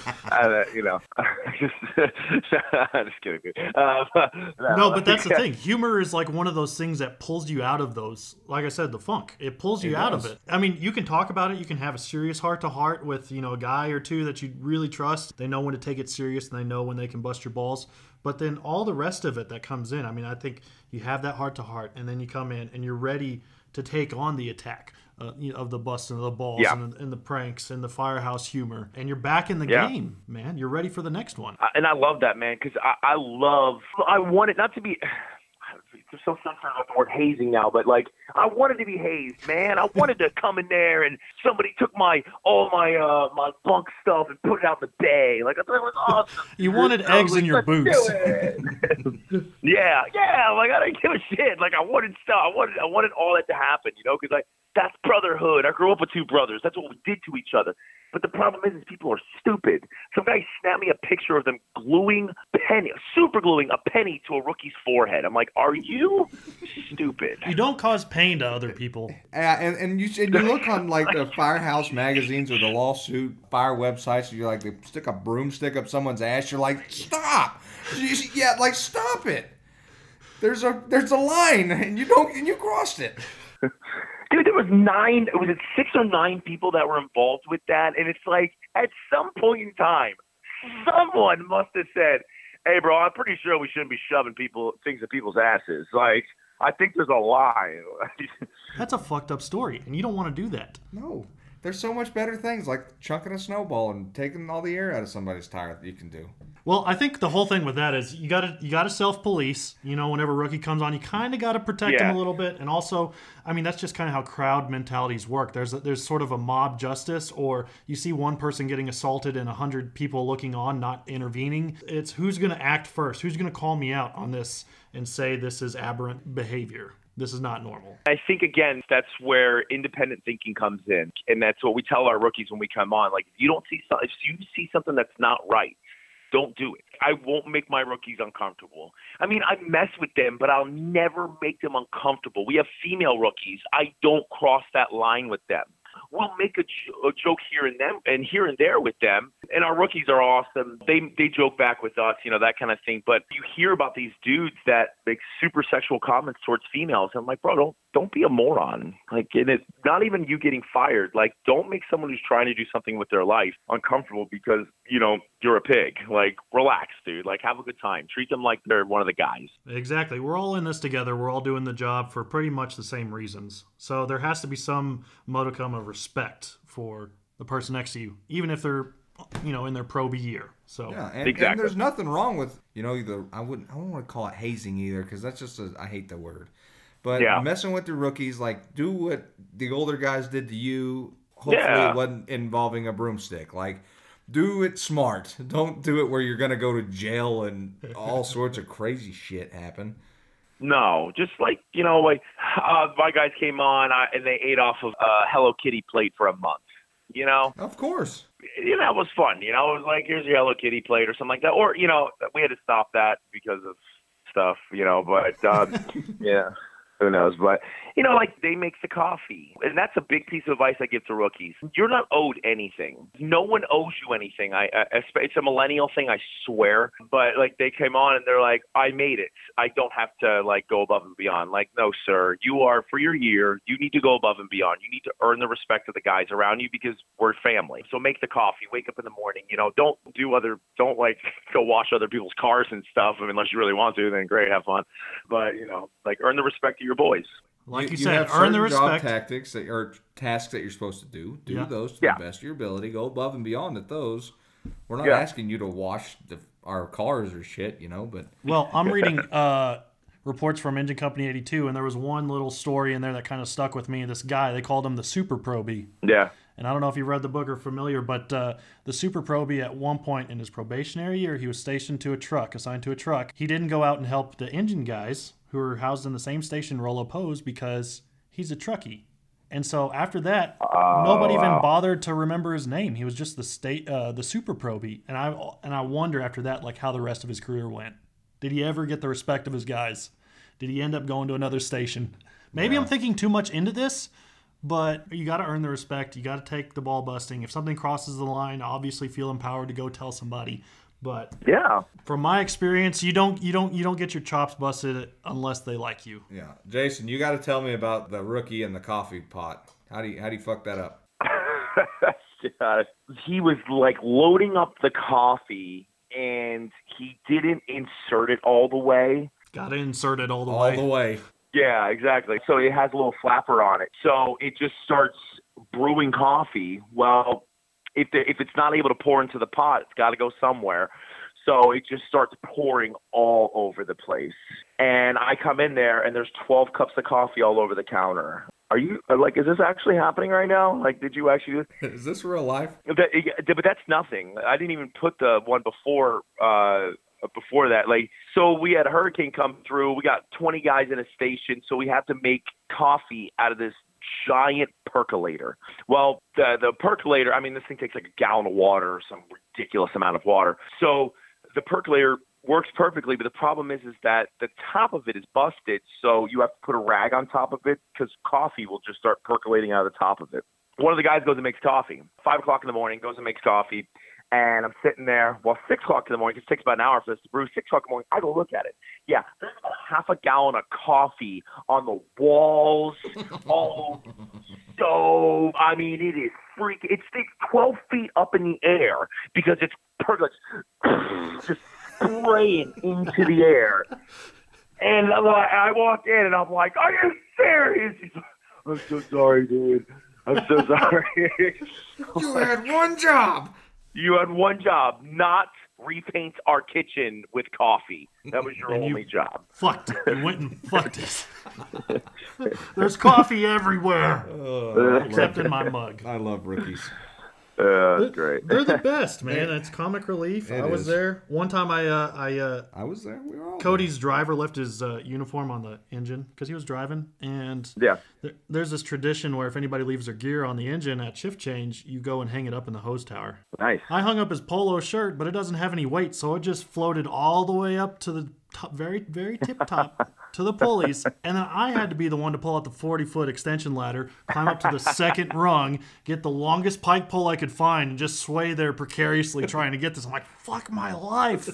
Speaker 3: just kidding.
Speaker 2: No, but that's the thing. Humor is like one of those things that pulls you out of those, like I said, the funk. It pulls you out of it. I mean, you can talk about it. You can have a serious heart-to-heart with, a guy or two that you really trust. They know when to take it serious, and they know when they can bust your balls. But then all the rest of it that comes in, I mean, I think you have that heart-to-heart, and then you come in and you're ready to take on the attack of the busting of the balls and the pranks and the firehouse humor. And you're back in the game, man. You're ready for the next one.
Speaker 3: And I love that, man, because I want it not to be... There's so sensitive about the word hazing now, but like, I wanted to be hazed, man. I wanted to come in there and somebody took my bunk stuff and put it out in the bay. Like, I thought it was awesome.
Speaker 2: You wanted eggs in your boots.
Speaker 3: yeah. Like, I didn't give a shit. Like, I wanted stuff. I wanted all that to happen, because like, that's brotherhood. I grew up with 2 brothers. That's what we did to each other. But the problem is people are stupid. Some guy snapped me a picture of them super gluing a penny to a rookie's forehead. I'm like, are you stupid?
Speaker 2: You don't cause pain to other people.
Speaker 1: And you look on like the firehouse magazines or the lawsuit fire websites, and you're like, they stick a broomstick up someone's ass. You're like, stop! Yeah, like, stop it. There's a line, and you crossed it.
Speaker 3: Dude, there was 6 or 9 people that were involved with that, and it's like, at some point in time, someone must have said, hey, bro, I'm pretty sure we shouldn't be shoving things in people's asses. Like, I think there's a line.
Speaker 2: That's a fucked up story, and you don't want to do that.
Speaker 1: No. There's so much better things like chunking a snowball and taking all the air out of somebody's tire that you can do.
Speaker 2: Well, I think the whole thing with that is you gotta self-police. You know, whenever rookie comes on, you kind of got to protect him a little bit. And also, I mean, that's just kind of how crowd mentalities work. There's sort of a mob justice, or you see one person getting assaulted and 100 people looking on, not intervening. It's who's going to act first, who's going to call me out on this and say this is aberrant behavior. This is not normal.
Speaker 3: I think, again, that's where independent thinking comes in. And that's what we tell our rookies when we come on. Like, if you see something that's not right, don't do it. I won't make my rookies uncomfortable. I mean, I mess with them, but I'll never make them uncomfortable. We have female rookies. I don't cross that line with them. We'll make a joke here and there with them. And our rookies are awesome. They joke back with us, you know, that kind of thing. But you hear about these dudes that make super sexual comments towards females. I'm like, bro, don't be a moron. Like, and it's not even you getting fired. Like, don't make someone who's trying to do something with their life uncomfortable because, you know, you're a pig. Like, relax, dude. Like, have a good time. Treat them like they're one of the guys.
Speaker 2: Exactly. We're all in this together. We're all doing the job for pretty much the same reasons. So there has to be some modicum of respect for the person next to you, even if they're, you know, in their pro B year. So
Speaker 1: yeah, and there's nothing wrong with, you know, I don't want to call it hazing either, because that's just I hate the word. But messing with the rookies, like, do what the older guys did to you. Hopefully it wasn't involving a broomstick. Like, do it smart. Don't do it where you're going to go to jail and all sorts of crazy shit happen.
Speaker 3: No, just like, you know, like my guys came on and they ate off of a Hello Kitty plate for a month, you know?
Speaker 1: Of course.
Speaker 3: You know, it was fun. You know, it was like, here's your Hello Kitty plate or something like that. Or, you know, we had to stop that because of stuff, you know, but yeah. Who knows? But, you know, like, they make the coffee. And that's a big piece of advice I give to rookies. You're not owed anything. No one owes you anything. It's a millennial thing, I swear. But, like, they came on and they're like, I made it. I don't have to, like, go above and beyond. Like, no, sir. You are, for your year, you need to go above and beyond. You need to earn the respect of the guys around you because we're family. So make the coffee. Wake up in the morning. You know, don't, like, go wash other people's cars and stuff. I mean, unless you really want to, then great, have fun. But, you know, like, earn the respect of your boys.
Speaker 2: Like you
Speaker 1: you
Speaker 2: said,
Speaker 1: have
Speaker 2: earn the
Speaker 1: certain
Speaker 2: respect.
Speaker 1: job tactics that are tasks that you're supposed to do. Do those to the best of your ability. Go above and beyond at those. We're not asking you to wash our cars or shit, you know. But
Speaker 2: well, I'm reading reports from Engine Company 82, and there was one little story in there that kind of stuck with me. This guy, they called him the Super Probie.
Speaker 3: Yeah.
Speaker 2: And I don't know if you read the book or familiar, but the Super Probie at one point in his probationary year, he was assigned to a truck. He didn't go out and help the engine guys who were housed in the same station roll up hose because he's a truckie. And so after that, nobody even bothered to remember his name. He was just the Super Probie. And I wonder after that, like, how the rest of his career went. Did he ever get the respect of his guys? Did he end up going to another station? Maybe I'm thinking too much into this, but you got to earn the respect. You got to take the ball busting. If something crosses the line, obviously feel empowered to go tell somebody. But from my experience, you don't get your chops busted unless they like you.
Speaker 1: Yeah, Jason, you got to tell me about the rookie and the coffee pot. How do you fuck that up?
Speaker 3: He was like loading up the coffee, and he didn't insert it all the way.
Speaker 2: Got to insert it all the way.
Speaker 1: All the way.
Speaker 3: Yeah, exactly. So it has a little flapper on it. So it just starts brewing coffee. Well, if it's not able to pour into the pot, it's got to go somewhere. So it just starts pouring all over the place. And I come in there, and there's 12 cups of coffee all over the counter. Are you, like, is this actually happening right now? Like, did you actually do this?
Speaker 1: Is this real life?
Speaker 3: But that's nothing. I didn't even put the one before that. Like, so we had a hurricane come through. We got 20 guys in a station, so we have to make coffee out of this giant percolator. Well, the percolator, I mean, this thing takes like a gallon of water or some ridiculous amount of water. So the percolator works perfectly, but the problem is that the top of it is busted, so you have to put a rag on top of it because coffee will just start percolating out of the top of it. One of the guys goes and makes coffee. 5 o'clock in the morning, goes and makes coffee. And I'm sitting there, 6 o'clock in the morning, it takes about an hour for this to brew. 6 o'clock in the morning, I go look at it. Yeah, there's about half a gallon of coffee on the walls, all stove. I mean, it is freaking, it sticks 12 feet up in the air because it's just spraying into the air. And I walked in and I'm like, are you serious? He's like, I'm so sorry, dude. I'm so sorry.
Speaker 1: You had one job.
Speaker 3: You had one job, not repaint our kitchen with coffee. That was your
Speaker 2: And you-
Speaker 3: only job.
Speaker 2: Fucked it. You went and fucked it. There's coffee everywhere, except in my mug.
Speaker 1: I love rookies.
Speaker 3: That's great.
Speaker 2: They're the best, man. It's comic relief.
Speaker 1: It
Speaker 2: I was
Speaker 1: is.
Speaker 2: there one time. I
Speaker 1: I was there. We were all
Speaker 2: Cody's driver left his uniform on the engine because he was driving, and
Speaker 3: Yeah.
Speaker 2: there's this tradition where if anybody leaves their gear on the engine at shift change, you go and hang it up in the hose tower.
Speaker 3: Nice.
Speaker 2: I hung up his polo shirt, but it doesn't have any weight, so it just floated all the way up to the top, very, very tip top to the pulleys. And then I had to be the one to pull out the 40-foot extension ladder, climb up to the second rung, get the longest pike pole I could find, and just sway there precariously trying to get this. I'm like, fuck my life.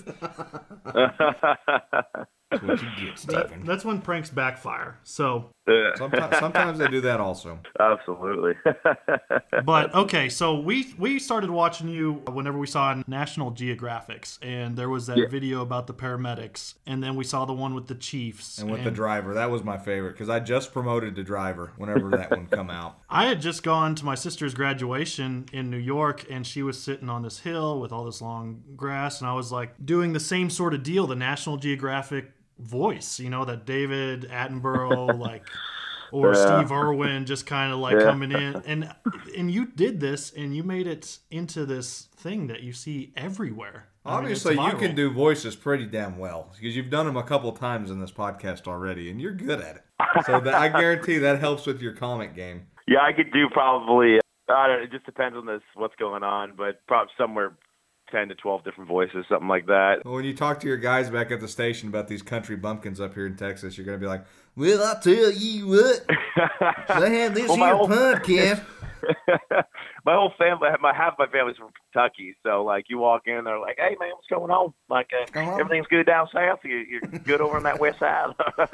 Speaker 1: That's what you get, Stephen.
Speaker 2: That's when pranks backfire. So,
Speaker 1: Sometimes they do that also.
Speaker 3: Absolutely.
Speaker 2: but okay, so we started watching you whenever we saw National Geographics, and there was that video about the paramedics, and then we saw the one with the Chiefs
Speaker 1: And with the driver, that was my favorite because I just promoted to driver whenever that one come out.
Speaker 2: I had just gone to my sister's graduation in New York, and she was sitting on this hill with all this long grass, and I was like doing the same sort of deal, the National Geographic voice, that David Attenborough, like, or Steve Irwin, just kind of like coming in, and you did this, and you made it into this thing that you see everywhere.
Speaker 1: Obviously, you can do voices pretty damn well because you've done them a couple times in this podcast already, and you're good at it. So I guarantee that helps with your comic game.
Speaker 3: Yeah, I could do probably, I don't know, it just depends on what's going on, but probably somewhere 10 to 12 different voices, something like that.
Speaker 1: Well, when you talk to your guys back at the station about these country bumpkins up here in Texas, you're going to be like, well, I'll tell you what, they have this here podcast.
Speaker 3: My whole family, half my family's from Kentucky, so like you walk in, they're like, "Hey man, what's going on? Like everything's good down south. You're good over on that west side."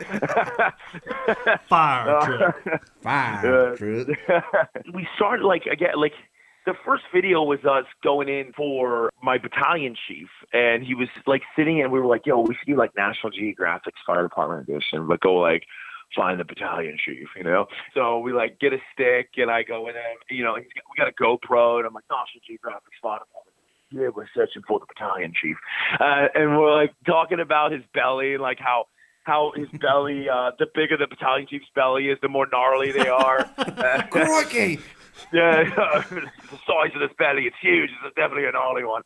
Speaker 2: Fire
Speaker 3: truck. We started the first video was us going in for my battalion chief, and he was like sitting, and we were like, "Yo, we should do like National Geographic's Fire Department edition, but go like." Find the battalion chief, So we like get a stick, and I go in, and we got a GoPro, and I'm like, National Geographic's Fire Department. Yeah, we're searching for the battalion chief, and we're like talking about his belly, and like how his belly, the bigger the battalion chief's belly is, the more gnarly they are.
Speaker 1: Crikey!
Speaker 3: Yeah, the size of this belly, it's huge. It's definitely a gnarly one.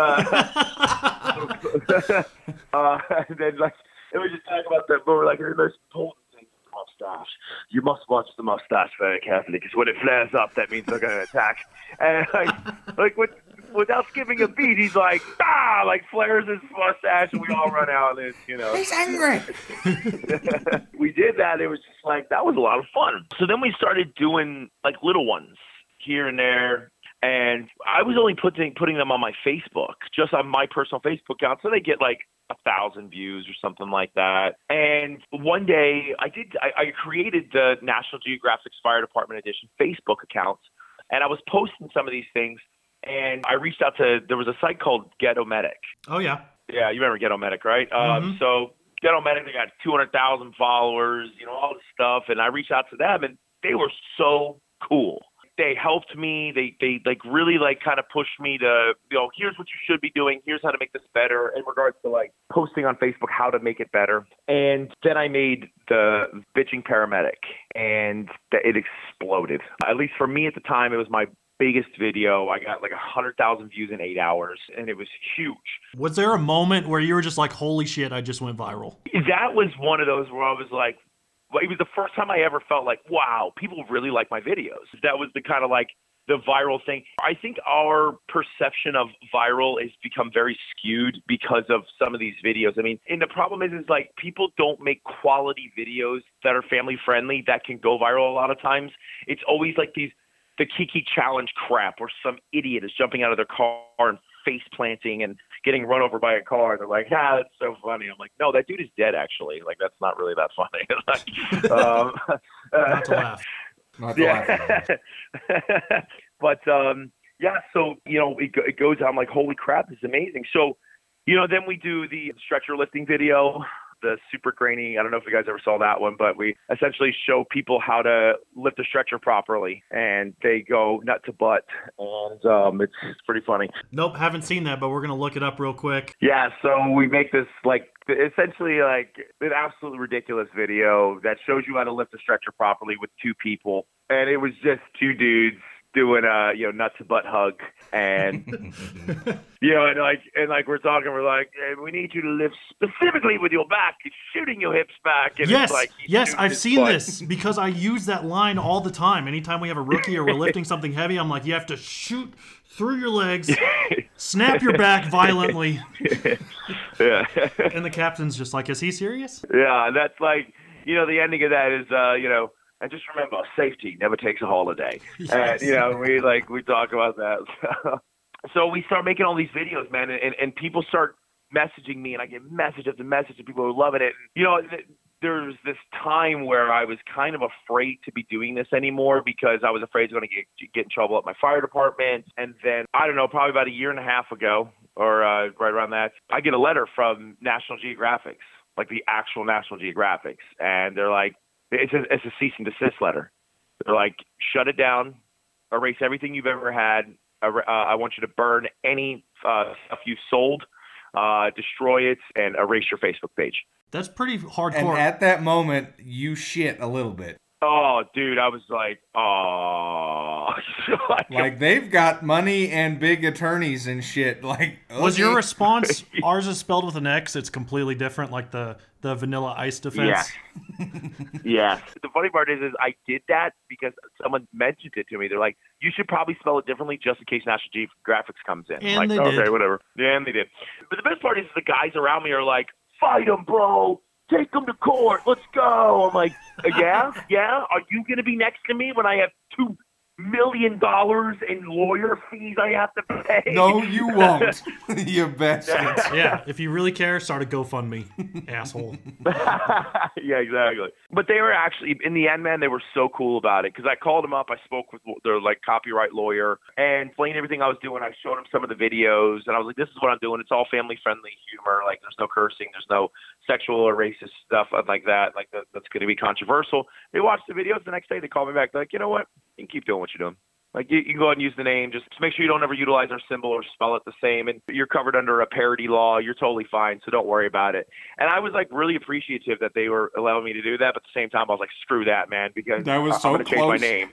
Speaker 3: And then and we just talk about that, but we're like, the most important thing is the mustache. You must watch the mustache very carefully, because when it flares up, that means they're going to attack. And without skipping a beat, he's like, flares his mustache, and we all run out, and
Speaker 1: He's angry!
Speaker 3: We did that. It was just like, that was a lot of fun. So then we started doing like little ones here and there. And I was only putting them on my Facebook, just on my personal Facebook account. So they get like 1,000 views or something like that. And one day I created the National Geographic's Fire Department Edition Facebook account, and I was posting some of these things. And I reached out there was a site called Ghetto Medic.
Speaker 2: Oh, yeah.
Speaker 3: Yeah, you remember Ghetto Medic, right? So Ghetto Medic, they got 200,000 followers, all this stuff. And I reached out to them, and they were so cool. They helped me. They like really like kind of pushed me to, here's what you should be doing. Here's how to make this better in regards to like posting on Facebook, how to make it better. And then I made the Bitching Paramedic, and it exploded. At least for me at the time, it was my biggest video. I got like 100,000 views in 8 hours, and it was huge.
Speaker 2: Was there a moment where you were just like, holy shit, I just went viral?
Speaker 3: That was one of those where I was like, it was the first time I ever felt like, wow, people really like my videos. That was the kind of like the viral thing. I think our perception of viral has become very skewed because of some of these videos. I mean, and the problem is like people don't make quality videos that are family friendly that can go viral a lot of times. It's always like the Kiki Challenge crap where some idiot is jumping out of their car and face planting and getting run over by a car. They're like, that's so funny. I'm like, no, that dude is dead, actually. Like, that's not really that funny.
Speaker 2: Not to laugh.
Speaker 1: Not to laugh.
Speaker 3: But, so, it goes on. I'm like, holy crap, this is amazing. So, then we do the stretcher lifting video. the Super Grainy. I don't know if you guys ever saw that one, but we essentially show people how to lift a stretcher properly, and they go nut to butt, and it's pretty funny.
Speaker 2: Nope, haven't seen that, but we're gonna look it up real quick.
Speaker 3: Yeah, so we make this essentially an absolutely ridiculous video that shows you how to lift a stretcher properly with two people, and it was just two dudes doing a nut to butt hug, and and we're talking, we're like, hey, we need you to lift specifically with your back, it's shooting your hips back, and
Speaker 2: yes,
Speaker 3: it's like
Speaker 2: yes, I've seen this because I use that line all the time. Anytime we have a rookie or we're lifting something heavy, I'm like, you have to shoot through your legs, snap your back violently.
Speaker 3: Yeah.
Speaker 2: And the captain's just like, is he serious?
Speaker 3: Yeah, and that's like, the ending of that is, and just remember, safety never takes a holiday.
Speaker 2: Yes.
Speaker 3: And, we talk about that. So we start making all these videos, man, and people start messaging me, and I get message after message, and people are loving it. There's this time where I was kind of afraid to be doing this anymore because I was afraid I was going to get in trouble at my fire department. And then, I don't know, probably about a year and a half ago, or right around that, I get a letter from National Geographic, like the actual National Geographic, and they're like, it's a cease and desist letter. They're like, shut it down, erase everything you've ever had. I want you to burn any stuff you sold, destroy it, and erase your Facebook page.
Speaker 2: That's pretty hardcore.
Speaker 1: And at that moment, you shit a little bit.
Speaker 3: Oh, dude, I was like, oh.
Speaker 1: Like, they've got money and big attorneys and shit. Like, okay.
Speaker 2: Was your response, ours is spelled with an X, it's completely different, like the Vanilla Ice defense?
Speaker 3: Yeah. The funny part is I did that because someone mentioned it to me. They're like, you should probably spell it differently just in case National Geographic comes in.
Speaker 2: And
Speaker 3: like,
Speaker 2: they
Speaker 3: okay,
Speaker 2: did.
Speaker 3: Whatever. Yeah, and they did. But the best part is the guys around me are like, fight him, bro. Take him to court. Let's go. I'm like, yeah? Are you going to be next to me when I have $2 million in lawyer fees I have to pay?
Speaker 1: No, you won't. You bastards.
Speaker 2: Yeah, if you really care, start a GoFundMe, asshole.
Speaker 3: Yeah, exactly. But they were actually, in the end, man, they were so cool about it because I called them up. I spoke with their copyright lawyer and explained everything I was doing. I showed them some of the videos, and I was like, this is what I'm doing. It's all family-friendly humor. Like, there's no cursing. There's no sexual or racist stuff like that. Like, that's going to be controversial. They watched the videos. The next day, they called me back. They're like, you know what? You can keep doing what you're doing. Like, you can go ahead and use the name. Just make sure you don't ever utilize our symbol or spell it the same. And you're covered under a parody law. You're totally fine, so don't worry about it. And I was, really appreciative that they were allowing me to do that. But at the same time, I was like, screw that, man, because
Speaker 1: that was so
Speaker 3: I'm going to change my name.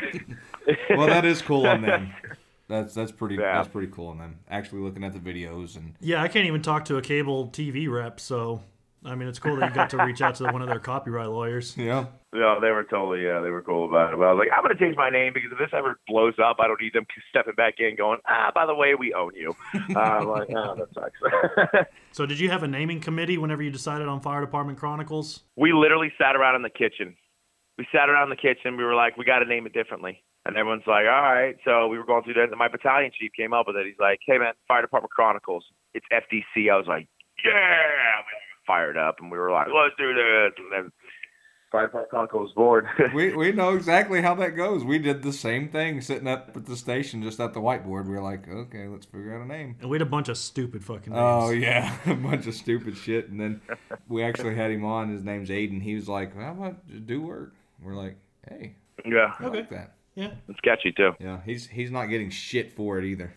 Speaker 1: Well, that is cool on them. That's pretty
Speaker 3: Yeah.
Speaker 1: That's pretty cool on them. Actually looking at the videos and
Speaker 2: Yeah, I can't even talk to a cable TV rep, so, I mean, it's cool that you got to reach out to one of their copyright lawyers.
Speaker 1: yeah.
Speaker 3: No, they were totally, they were cool about it. But I was like, I'm going to change my name because if this ever blows up, I don't need them stepping back in going, by the way, we own you. I'm like, oh, that sucks.
Speaker 2: So did you have a naming committee whenever you decided on Fire Department Chronicles?
Speaker 3: We literally sat around in the kitchen. We were like, we got to name it differently. And everyone's like, all right. So we were going through that, and my battalion chief came up with it. He's like, hey, man, Fire Department Chronicles. It's FDC. I was like, yeah. We fired up, and we were like, let's do this. And then Fire Department Chronicles was born.
Speaker 1: We know exactly how that goes. We did the same thing sitting up at the station just at the whiteboard. We were like, okay, let's figure out a name.
Speaker 2: And we had a bunch of stupid fucking names.
Speaker 1: Oh, yeah. A bunch of stupid shit. And then we actually had him on. His name's Aiden. He was like, how about do work? We're like, hey,
Speaker 3: Yeah.
Speaker 1: I like that.
Speaker 2: Yeah.
Speaker 3: It's catchy, too.
Speaker 1: Yeah, he's not getting shit for it either.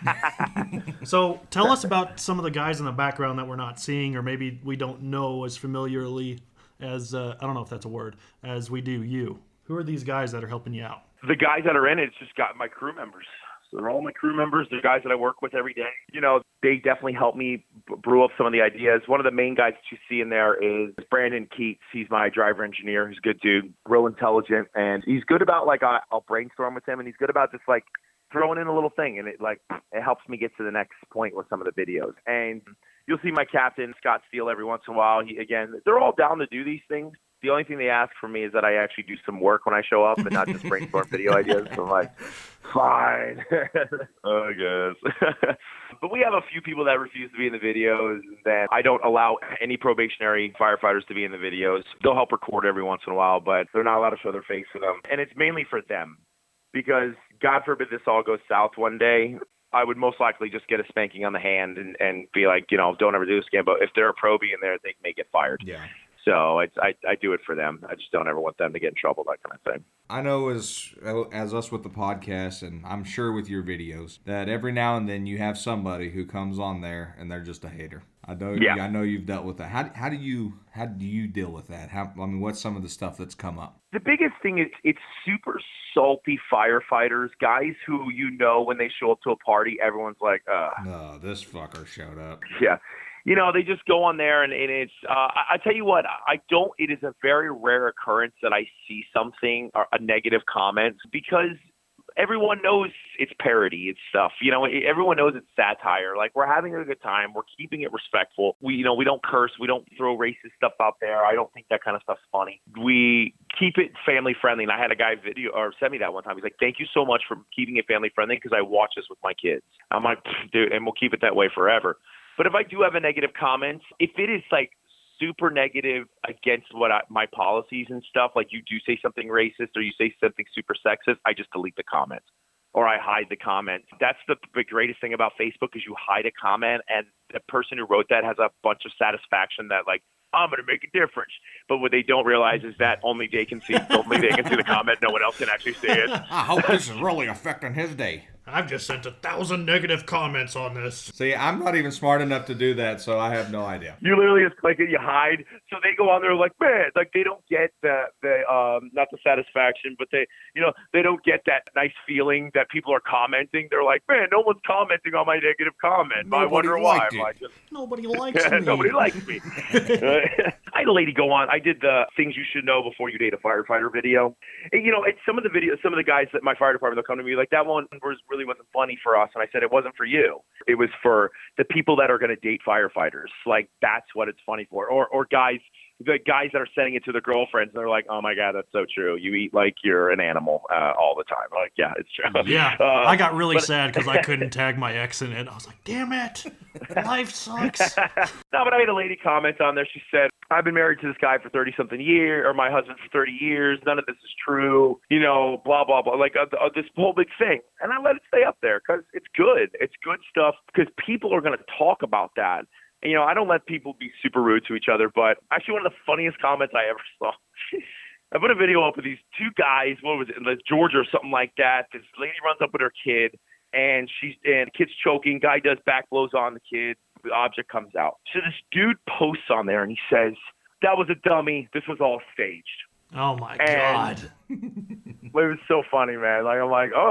Speaker 2: So tell us about some of the guys in the background that we're not seeing, or maybe we don't know as familiarly as, I don't know if that's a word, as we do you. Who are these guys that are helping you out?
Speaker 3: The guys that are in it's just got my crew members. So they're all my crew members. They're guys that I work with every day. They definitely help me brew up some of the ideas. One of the main guys that you see in there is Brandon Keats. He's my driver engineer. He's a good dude, real intelligent, and he's good about I'll brainstorm with him, and he's good about just throwing in a little thing, and it helps me get to the next point with some of the videos. And you'll see my captain, Scott Steele, every once in a while. They're all down to do these things. The only thing they ask for me is that I actually do some work when I show up and not just brainstorm video ideas. So I'm like, fine. I guess. But we have a few people that refuse to be in the videos. And then I don't allow any probationary firefighters to be in the videos. They'll help record every once in a while, but they're not allowed to show their face for them. And it's mainly for them because God forbid this all goes south one day. I would most likely just get a spanking on the hand and be like, don't ever do this again. But if they're a probie in there, they may get fired.
Speaker 1: Yeah.
Speaker 3: So I do it for them. I just don't ever want them to get in trouble, that kind of thing.
Speaker 1: I know as us with the podcast, and I'm sure with your videos, that every now and then you have somebody who comes on there and they're just a hater. I know you've dealt with that. How do you deal with that? What's some of the stuff that's come up?
Speaker 3: The biggest thing is it's super salty firefighters, guys who when they show up to a party, everyone's like,
Speaker 1: no, this fucker showed up.
Speaker 3: Yeah. They just go on there and it's, I tell you what, it is a very rare occurrence that I see something or a negative comment because everyone knows it's parody, it's stuff, everyone knows it's satire. Like, we're having a good time. We're keeping it respectful. We don't curse. We don't throw racist stuff out there. I don't think that kind of stuff's funny. We keep it family friendly. And I had a guy send me that one time. He's like, thank you so much for keeping it family friendly because I watch this with my kids. I'm like, dude, and we'll keep it that way forever. But if I do have a negative comment, if it is like super negative against my policies and stuff, like you do say something racist or you say something super sexist, I just delete the comment or I hide the comment. That's the greatest thing about Facebook is you hide a comment and the person who wrote that has a bunch of satisfaction that like, I'm going to make a difference. But what they don't realize is that only they can see the comment. No one else can actually see it.
Speaker 1: I hope this is really affecting his day.
Speaker 2: I've just sent 1,000 negative comments on this.
Speaker 1: See, I'm not even smart enough to do that, so I have no idea.
Speaker 3: You literally just click it, you hide. So they go on there like, man, like they don't get the not the satisfaction, but they don't get that nice feeling that people are commenting. They're like, man, no one's commenting on my negative comment. I wonder why.
Speaker 2: Nobody likes me.
Speaker 3: Nobody likes me. I had a lady go on. I did the things you should know before you date a firefighter video. And, it's some of the guys that my fire department, they'll come to me like, that one really wasn't funny for us. And I said, it wasn't for you. It was for the people that are going to date firefighters. Like, that's what it's funny for. Or guys, the guys that are sending it to their girlfriends, and they're like, oh my God, that's so true. You eat like you're an animal all the time. I'm like, yeah, it's true.
Speaker 2: Yeah. I got really sad because I couldn't tag my ex in it. I was like, damn it. Life sucks.
Speaker 3: No, but I made a lady comment on there. She said, I've been married to this guy for 30-something years, or my husband for 30 years. None of this is true. Blah, blah, blah. Like this whole big thing. And I let it stay up there because it's good. It's good stuff because people are going to talk about that. And, I don't let people be super rude to each other, but actually one of the funniest comments I ever saw. I put a video up with these two guys. What was it? In Georgia or something like that. This lady runs up with her kid, and the kid's choking. Guy does back blows on the kid. The object comes out. So this dude posts on there, and he says, that was a dummy. This was all staged.
Speaker 2: Oh, my God.
Speaker 3: It was so funny, man. Like, I'm like,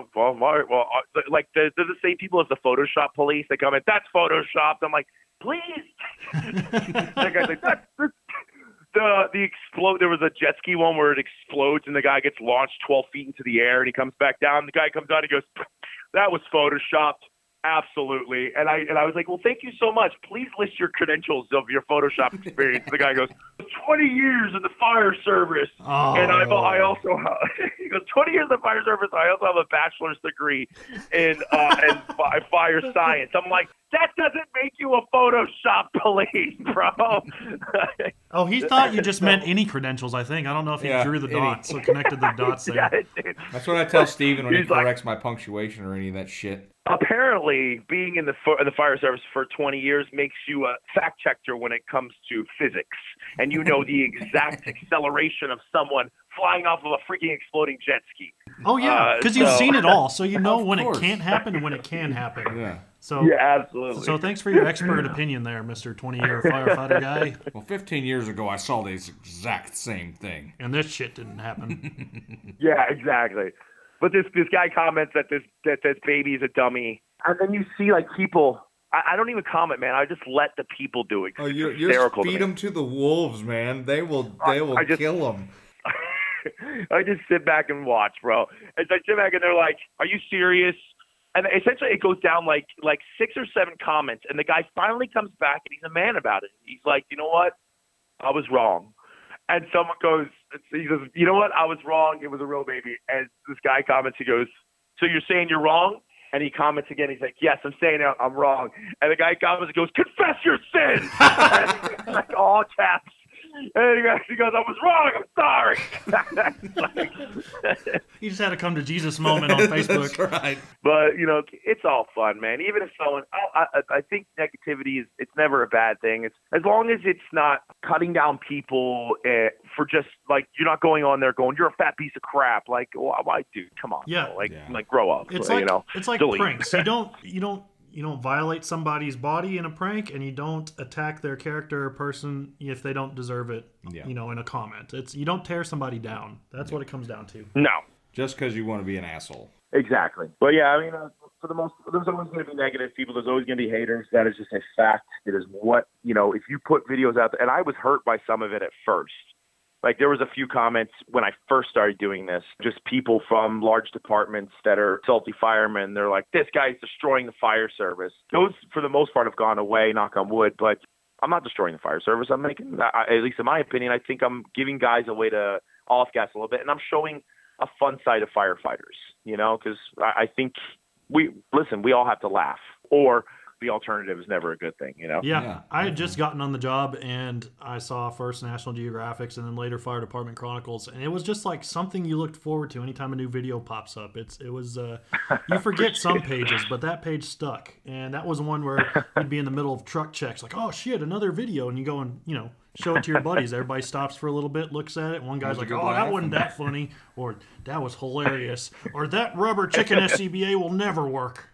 Speaker 3: like, they're the same people as the Photoshop police. They come in, that's Photoshopped. I'm like, please. That guy's like, there was a jet ski one where it explodes and the guy gets launched 12 feet into the air and he comes back down. The guy comes down and he goes, that was Photoshopped. Absolutely. And I was like, well, thank you so much. Please list your credentials of your Photoshop experience. The guy goes, 20 years in the fire service.
Speaker 2: Oh.
Speaker 3: And I also have, he goes, 20 years in the fire service. I also have a bachelor's degree in fire science. I'm like, that doesn't make you a Photoshop police, bro.
Speaker 2: Oh, he thought you just meant any credentials, I think. I don't know if he drew the dots, so connected the dots there.
Speaker 3: Yeah,
Speaker 1: that's what I tell Steven when he corrects my punctuation or any of that shit.
Speaker 3: Apparently, being in the fire service for 20 years makes you a fact checker when it comes to physics. And you know the exact acceleration of someone flying off of a freaking exploding jet ski.
Speaker 2: Oh, yeah, because you've seen it all. So you know when it can't happen and when it can happen.
Speaker 1: Yeah.
Speaker 2: So,
Speaker 3: yeah, absolutely.
Speaker 2: So thanks for your expert opinion there, Mr. 20-year firefighter guy.
Speaker 1: Well, 15 years ago, I saw this exact same thing.
Speaker 2: And this shit didn't happen.
Speaker 3: Yeah, exactly. But this guy comments that this baby is a dummy. And then you see, like, people... I don't even comment, man. I just let the people do it.
Speaker 1: Oh, you just feed them to the wolves, man. They will kill them.
Speaker 3: I just sit back and watch, bro. As I sit back and they're like, "Are you serious?" And essentially, it goes down like 6 or 7 comments, and the guy finally comes back and he's a man about it. He's like, "You know what? I was wrong." And someone goes, he goes, "You know what? I was wrong. It was a real baby." And this guy comments, he goes, "So you're saying you're wrong?" And he comments again. He's like, "Yes, I'm saying I'm wrong." And the guy comments and goes, "Confess your sins!" Like all caps. And he goes, I was wrong. I'm sorry.
Speaker 2: You just had a come to Jesus moment on Facebook.
Speaker 1: That's right.
Speaker 3: But, you know, it's all fun, man. Even if someone, I think negativity it's never a bad thing. It's as long as it's not cutting down people for just like, you're not going on there going, you're a fat piece of crap. Like, why, dude, come on.
Speaker 2: Yeah.
Speaker 3: Bro. Like grow up.
Speaker 2: It's like,
Speaker 3: you know,
Speaker 2: it's like
Speaker 3: delete.
Speaker 2: pranks. You don't violate somebody's body in a prank, and you don't attack their character or person if they don't deserve it.
Speaker 1: Yeah.
Speaker 2: You know, in a comment, you don't tear somebody down. That's what it comes down to.
Speaker 3: No.
Speaker 1: Just because you want to be an asshole.
Speaker 3: Exactly. But yeah, I mean, for the most, there's always going to be negative people. There's always going to be haters. That is just a fact. It is what, you know, if you put videos out there, and I was hurt by some of it at first. Like, there was a few comments when I first started doing this, just people from large departments that are salty firemen. They're like, this guy's destroying the fire service. Those, for the most part, have gone away, knock on wood. But I'm not destroying the fire service. I'm making, at least in my opinion, I think I'm giving guys a way to off-gas a little bit. And I'm showing a fun side of firefighters, you know, because I think we all have to laugh. Or the alternative is never a good thing, you know?
Speaker 2: Yeah. I had just gotten on the job, and I saw first National Geographics and then later Fire Department Chronicles, and it was just like something you looked forward to anytime a new video pops up. It was you forget some pages, but that page stuck, and that was one where you'd be in the middle of truck checks, like, oh shit, another video, and you go and, you know, show it to your buddies. Everybody stops for a little bit, looks at it. One guy's like, oh, that wasn't that funny, or that was hilarious, or that rubber chicken SCBA will never work.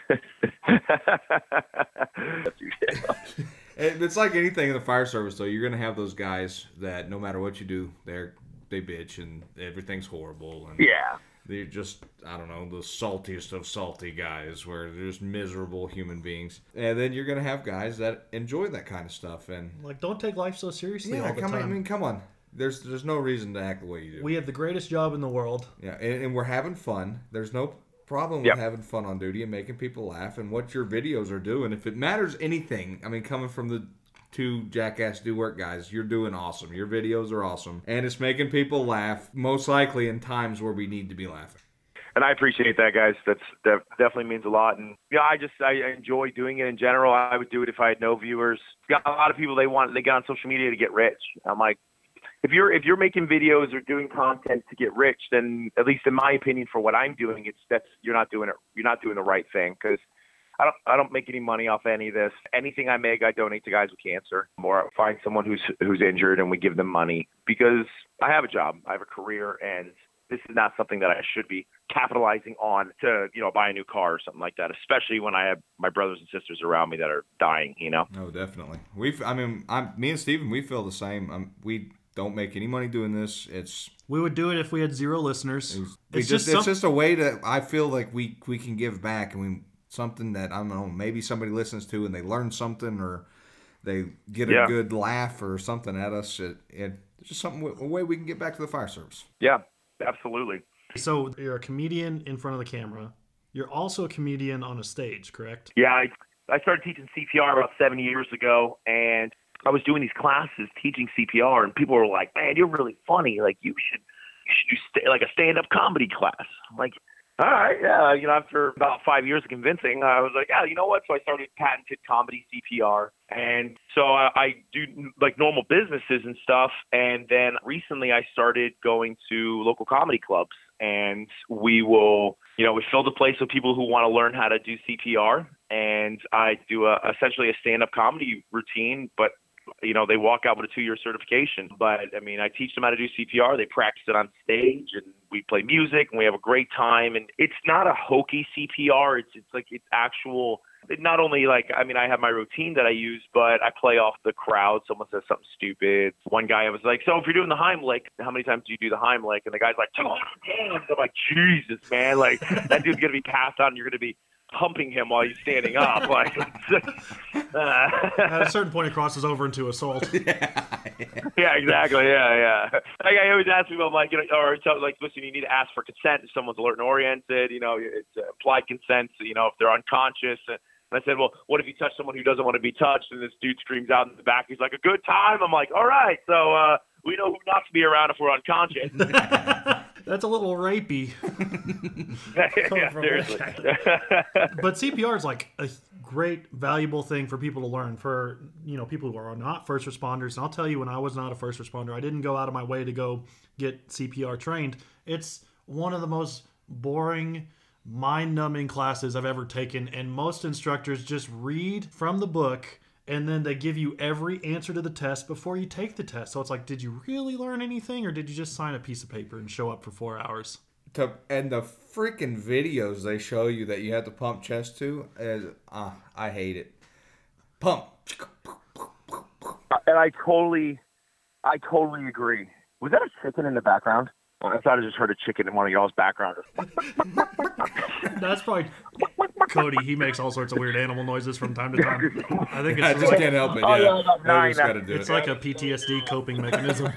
Speaker 1: It's like anything in the fire service, though. You're going to have those guys that no matter what you do, they bitch and everything's horrible. And
Speaker 3: yeah.
Speaker 1: They're just, I don't know, the saltiest of salty guys where they're just miserable human beings. And then you're going to have guys that enjoy that kind of stuff. And
Speaker 2: like, don't take life so seriously all the time.
Speaker 1: I mean, come on. There's no reason to act the way you do.
Speaker 2: We have the greatest job in the world.
Speaker 1: Yeah, and we're having fun. There's no problem with having fun on duty and making people laugh and what your videos are doing. If it matters anything, I mean, coming from the two jackass do work guys, you're doing awesome. Your videos are awesome. And it's making people laugh, most likely in times where we need to be laughing.
Speaker 3: And I appreciate that, guys. That definitely means a lot. And yeah, I enjoy doing it in general. I would do it if I had no viewers. Got a lot of people, they get on social media to get rich. I'm like, if you're making videos or doing content to get rich, then at least in my opinion, for what I'm doing, you're not doing the right thing, because I don't make any money off any of this. Anything I make, I donate to guys with cancer, or I find someone who's injured and we give them money, because I have a job, I have a career, and this is not something that I should be capitalizing on to, you know, buy a new car or something like that, especially when I have my brothers and sisters around me that are dying, you know?
Speaker 1: No, definitely. Me and Steven, we feel the same. We don't make any money doing this.
Speaker 2: We would do it if we had 0 listeners.
Speaker 1: It's just a way to, I feel like we can give back, and something that, I don't know, maybe somebody listens to and they learn something, or they get a good laugh or something at us. It's just a way we can get back to the fire service.
Speaker 3: Yeah, absolutely.
Speaker 2: So you're a comedian in front of the camera. You're also a comedian on a stage, correct?
Speaker 3: Yeah, I started teaching CPR about 7 years ago, and I was doing these classes teaching CPR, and people were like, man, you're really funny. Like, you should do like a stand-up comedy class. I'm like, all right, yeah. You know, after about 5 years of convincing, I was like, yeah, you know what? So I started patented comedy CPR. And so I do like normal businesses and stuff. And then recently I started going to local comedy clubs, and we fill the place with people who want to learn how to do CPR. And I do essentially a stand-up comedy routine, but you know, they walk out with a 2-year certification. But I mean, I teach them how to do CPR. They practice it on stage, and we play music, and we have a great time. And it's not a hokey CPR. It's actual. Not only like, I mean, I have my routine that I use, but I play off the crowd. Someone says something stupid. One guy, I was like, so if you're doing the Heimlich, how many times do you do the Heimlich? And the guy's like, 200 times. I'm like, Jesus, man, like that dude's gonna be passed out, and you're gonna be humping him while he's standing up. Like,
Speaker 2: at a certain point, it crosses over into assault.
Speaker 3: Yeah, exactly. Yeah. Like, I always ask people, I'm like, you know, or tell, like, listen, you need to ask for consent if someone's alert and oriented. You know, it's implied consent. You know, if they're unconscious. And I said, well, what if you touch someone who doesn't want to be touched? And this dude screams out in the back, he's like, a good time. I'm like, all right, so we know who not to be around if we're unconscious.
Speaker 2: That's a little rapey.
Speaker 3: Yeah, seriously.
Speaker 2: But CPR is like a great, valuable thing for people to learn, for, you know, people who are not first responders. And I'll tell you, when I was not a first responder, I didn't go out of my way to go get CPR trained. It's one of the most boring, mind-numbing classes I've ever taken, and most instructors just read from the book and then they give you every answer to the test before you take the test. So it's like, did you really learn anything, or did you just sign a piece of paper and show up for 4 hours?
Speaker 1: And the freaking videos they show you that you have to pump chest to, I hate it. Pump.
Speaker 3: And I totally agree. Was that a chicken in the background? I thought I just heard a chicken in one of y'all's background.
Speaker 2: That's probably Cody. He makes all sorts of weird animal noises from time to time. I think
Speaker 1: I
Speaker 2: it's
Speaker 1: just
Speaker 2: like,
Speaker 1: can't help it.
Speaker 3: Oh,
Speaker 1: Yeah,
Speaker 3: yeah,
Speaker 1: I just got to do
Speaker 2: it's
Speaker 1: it.
Speaker 2: like a PTSD coping mechanism.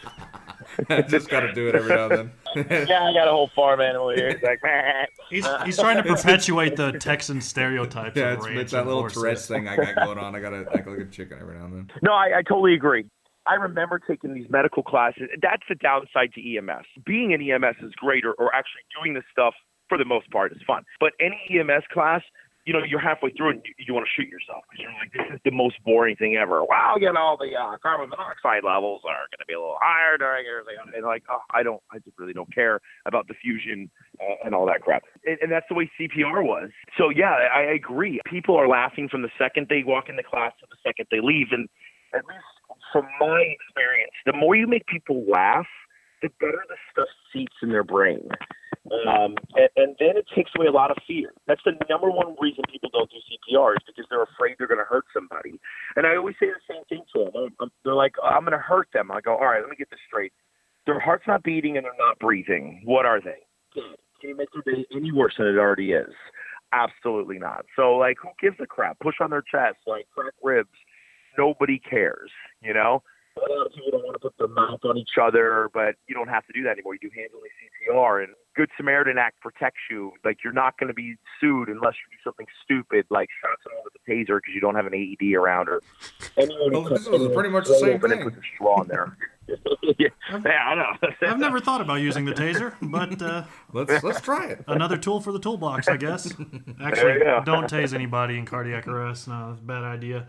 Speaker 1: I just got to do it every now and then.
Speaker 3: Yeah, I got a whole farm animal here. It's like, man.
Speaker 2: He's trying to perpetuate the Texan stereotypes.
Speaker 1: Yeah,
Speaker 2: of
Speaker 1: it's
Speaker 2: ranch
Speaker 1: that
Speaker 2: and
Speaker 1: little
Speaker 2: horses.
Speaker 1: Tourette's thing I got going on. I got to act like a chicken every now and then.
Speaker 3: No, I totally agree. I remember taking these medical classes. That's the downside to EMS. Being an EMS is great, or actually doing this stuff for the most part is fun. But any EMS class, you know, you're halfway through and you want to shoot yourself because you're like, this is the most boring thing ever. Wow, you know, the carbon monoxide levels are going to be a little higher during everything. And like, oh, I just really don't care about diffusion and all that crap. And that's the way CPR was. So yeah, I agree. People are laughing from the second they walk into class to the second they leave. And at least from my experience, the more you make people laugh, the better the stuff seats in their brain. And then it takes away a lot of fear. That's the number one reason people don't do CPR, is because they're afraid they're going to hurt somebody. And I always say the same thing to them. They're like, I'm going to hurt them. I go, all right, let me get this straight. Their heart's not beating and they're not breathing. What are they? Can you make their day any worse than it already is? Absolutely not. So, like, who gives a crap? Push on their chest, like, crack ribs. Nobody cares, you know? A lot of people don't want to put their mouth on each other, but you don't have to do that anymore. You do hands-only CPR, and Good Samaritan Act protects you. Like, you're not going to be sued unless you do something stupid, like shot someone with a taser because you don't have an AED around, or anyone
Speaker 1: Well, this is pretty much the same thing.
Speaker 3: Put a straw in there. Yeah, I know.
Speaker 2: I've never thought about using the taser, but
Speaker 1: Let's try it.
Speaker 2: another tool for the toolbox, I guess. Actually, don't tase anybody in cardiac arrest. No, that's a bad idea.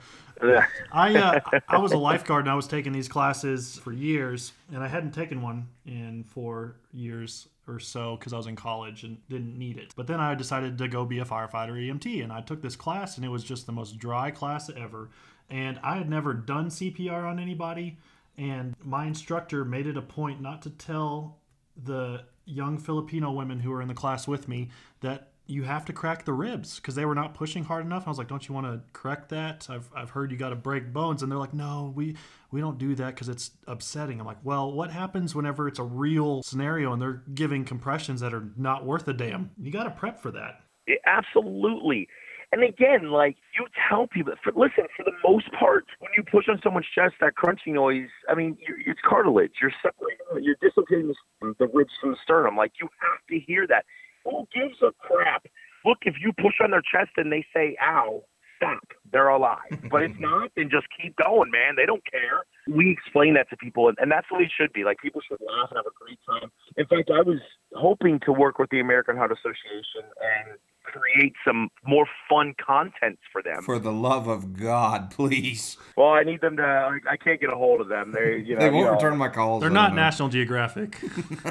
Speaker 2: I was a lifeguard, and I was taking these classes for years, and I hadn't taken one in 4 years or so because I was in college and didn't need it. But then I decided to go be a firefighter EMT, and I took this class, and it was just the most dry class ever. And I had never done CPR on anybody, and my instructor made it a point not to tell the young Filipino women who were in the class with me that you have to crack the ribs because they were not pushing hard enough. I was like, don't you want to correct that? I've heard you got to break bones. And they're like, no, we don't do that because it's upsetting. I'm like, well, what happens whenever it's a real scenario and they're giving compressions that are not worth a damn? You got to prep for that.
Speaker 3: Yeah, absolutely. And again, like, you tell people, listen, for the most part, when you push on someone's chest, that crunchy noise, I mean, it's cartilage. You're separating, you're dislocating the ribs from the sternum. Like, you have to hear that. Who gives a crap? Look, if you push on their chest and they say, ow, stop, they're alive. But if not, then just keep going, man. They don't care. We explain that to people, and that's what it should be. Like, people should laugh and have a great time. In fact, I was hoping to work with the American Heart Association and create some more fun content for them.
Speaker 1: For the love of God, please.
Speaker 3: Well, I need them to. I can't get a hold of them. They
Speaker 1: Won't return my calls.
Speaker 2: They're not National Geographic.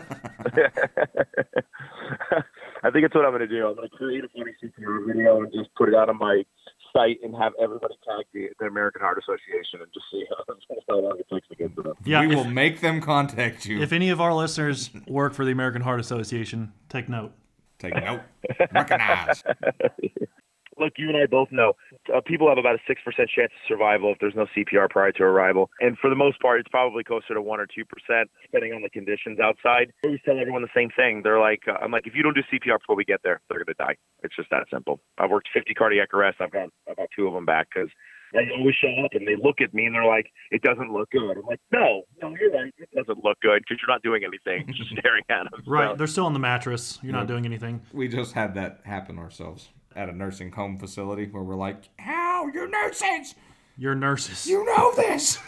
Speaker 3: I think it's what I'm going to do. I'm going to create a funny CPR video and just put it out on my site and have everybody tag the American Heart Association and just see how long it takes to get to them.
Speaker 2: Yeah,
Speaker 1: We will make them contact you.
Speaker 2: If any of our listeners work for the American Heart Association, take note.
Speaker 1: Take note. Recognize.
Speaker 3: Look, you and I both know people have about a 6% chance of survival if there's no CPR prior to arrival. And for the most part, it's probably closer to 1 or 2%, depending on the conditions outside. I always tell everyone the same thing. They're like, I'm like, if you don't do CPR before we get there, they're going to die. It's just that simple. I've worked 50 cardiac arrests. I've got about 2 of them back because they always show up and they look at me and they're like, it doesn't look good. I'm like, no, you're right. It doesn't look good because you're not doing anything. Just staring at them.
Speaker 2: Right.
Speaker 3: So,
Speaker 2: They're still on the mattress. You're not doing anything.
Speaker 1: We just had that happen ourselves at a nursing home facility where we're like, how? You're nurses!
Speaker 2: You're nurses.
Speaker 1: You know this!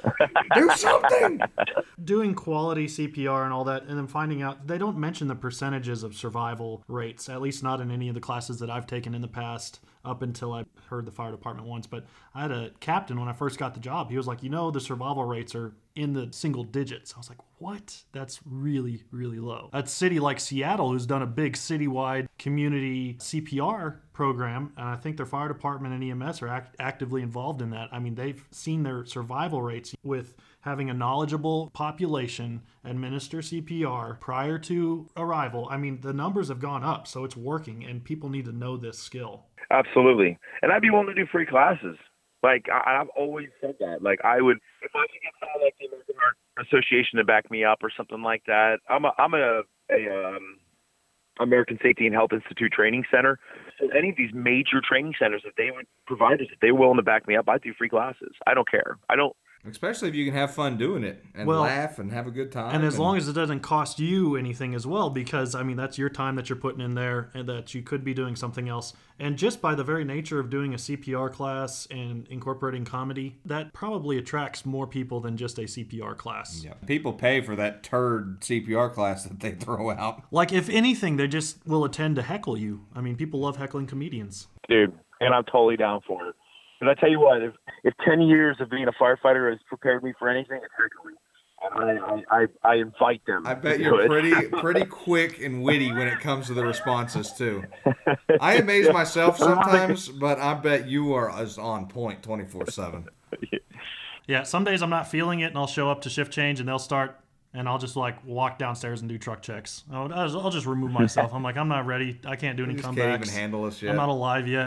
Speaker 1: Do something.
Speaker 2: Doing quality CPR and all that, and then finding out they don't mention the percentages of survival rates, at least not in any of the classes that I've taken in the past, up until I heard the fire department once. But I had a captain when I first got the job. He was like, the survival rates are in the single digits. I was like, what? That's really, really low. A city like Seattle, who's done a big citywide community CPR program, and I think their fire department and EMS are actively involved in that. I mean, they've seen their survival rates with having a knowledgeable population administer CPR prior to arrival. I mean, the numbers have gone up, so it's working, and people need to know this skill.
Speaker 3: Absolutely. And I'd be willing to do free classes. Like, I've always said that. Like, I would, if I could get someone like the American Heart Association to back me up or something like that. I'm a American Safety and Health Institute training center. So any of these major training centers, if they would provide us, if they were willing to back me up, I'd do free classes. I don't care.
Speaker 1: Especially if you can have fun doing it and laugh and have a good time.
Speaker 2: And as long as it doesn't cost you anything as well, because, I mean, that's your time that you're putting in there and that you could be doing something else. And just by the very nature of doing a CPR class and incorporating comedy, that probably attracts more people than just a CPR class.
Speaker 1: Yeah. People pay for that turd CPR class that they throw out.
Speaker 2: Like, if anything, they just will attend to heckle you. I mean, people love heckling comedians.
Speaker 3: Dude, and I'm totally down for it. But I tell you what, if 10 years of being a firefighter has prepared me for anything, it's heckling. And I invite them.
Speaker 1: I bet you're pretty quick and witty when it comes to the responses, too. I amaze myself sometimes, but I bet you are as on point 24/7.
Speaker 2: Yeah, some days I'm not feeling it, and I'll show up to shift change, and they'll start, and I'll just, like, walk downstairs and do truck checks. I'll just remove myself. I'm like, I'm not ready. I can't do any comebacks.
Speaker 1: Can't even handle us yet.
Speaker 2: I'm not alive yet.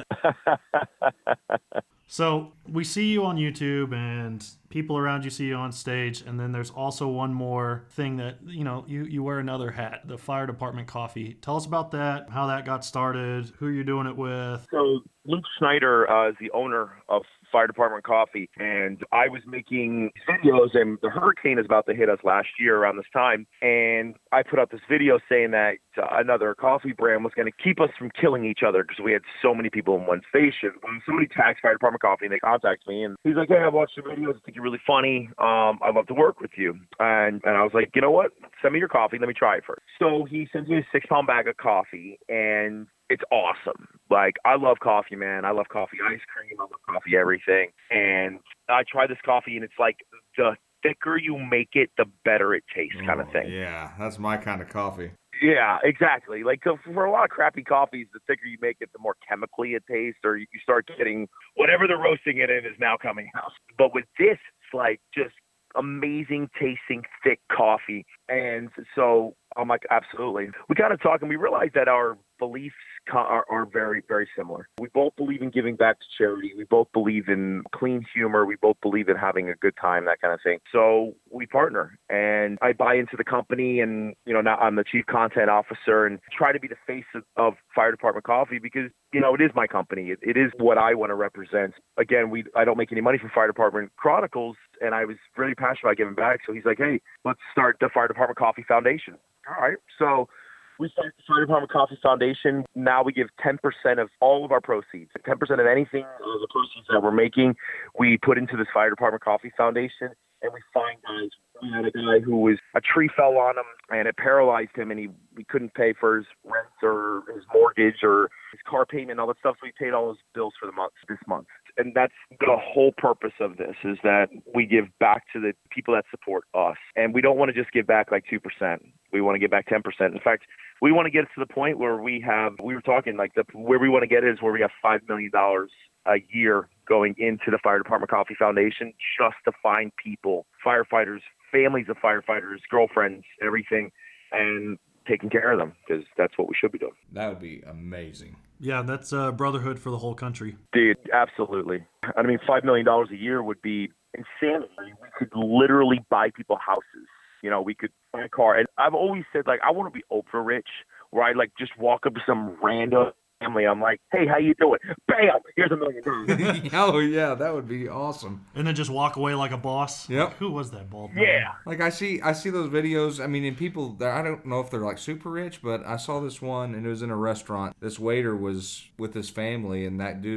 Speaker 2: So we see you on YouTube and people around you see you on stage. And then there's also one more thing that, you wear another hat, the fire department coffee. Tell us about that, how that got started, who you're doing it with.
Speaker 3: So Luke Snyder is the owner of Fire Department Coffee, and I was making videos, and the hurricane is about to hit us last year around this time, and I put out this video saying that another coffee brand was going to keep us from killing each other because we had so many people in one station. When somebody tags Fire Department Coffee, and they contact me, and he's like, hey, I watched your videos, I think you're really funny, I'd love to work with you. And I was like, you know what, send me your coffee, let me try it first. So he sends me a 6-pound bag of coffee, and it's awesome. Like, I love coffee, man. I love coffee ice cream. I love coffee everything. And I tried this coffee, and it's like the thicker you make it, the better it tastes kind of thing.
Speaker 1: Yeah, that's my kind of coffee.
Speaker 3: Yeah, exactly. Like, for a lot of crappy coffees, the thicker you make it, the more chemically it tastes, or you start getting whatever they're roasting it in is now coming out. But with this, it's like just amazing tasting thick coffee. And so I'm like, absolutely. We got to talk, and we realized that our beliefs are very, very similar. We both believe in giving back to charity. We both believe in clean humor. We both believe in having a good time, that kind of thing. So we partner, and I buy into the company, and now I'm the chief content officer and try to be the face of Fire Department Coffee because it is my company. It is what I want to represent. Again, I don't make any money from Fire Department Chronicles, and I was really passionate about giving back. So he's like, hey, let's start the Fire Department Coffee Foundation. All right. So we started the Fire Department Coffee Foundation. Now we give 10% of all of our proceeds, 10% of anything, the proceeds that we're making, we put into this Fire Department Coffee Foundation, and we find guys. We had a guy who a tree fell on him, and it paralyzed him, and we couldn't pay for his rent or his mortgage or his car payment and all that stuff, so we paid all his bills for this month. And that's the whole purpose of this, is that we give back to the people that support us. And we don't want to just give back like 2%. We want to give back 10%. In fact, we want to get to the point where we were talking like where we want to get is where we have $5 million a year going into the Fire Department Coffee Foundation just to find people, firefighters, families of firefighters, girlfriends, everything, and taking care of them, because that's what we should be doing.
Speaker 1: That would be amazing.
Speaker 2: Yeah, that's brotherhood for the whole country.
Speaker 3: Dude, absolutely. I mean, $5 million a year would be insanity. We could literally buy people houses. We could buy a car. And I've always said, like, I want to be ultra rich, where I, like, just walk up to some random family. I'm like, hey, how you doing? Bam! Here's $1 million.
Speaker 1: Oh, yeah, that would be awesome.
Speaker 2: And then just walk away like a boss.
Speaker 1: Yep.
Speaker 2: Like, who was that bald man?
Speaker 3: Yeah.
Speaker 1: Like, I see those videos. I mean, and people, I don't know if they're, like, super rich, but I saw this one, and it was in a restaurant. This waiter was with his family, and that dude just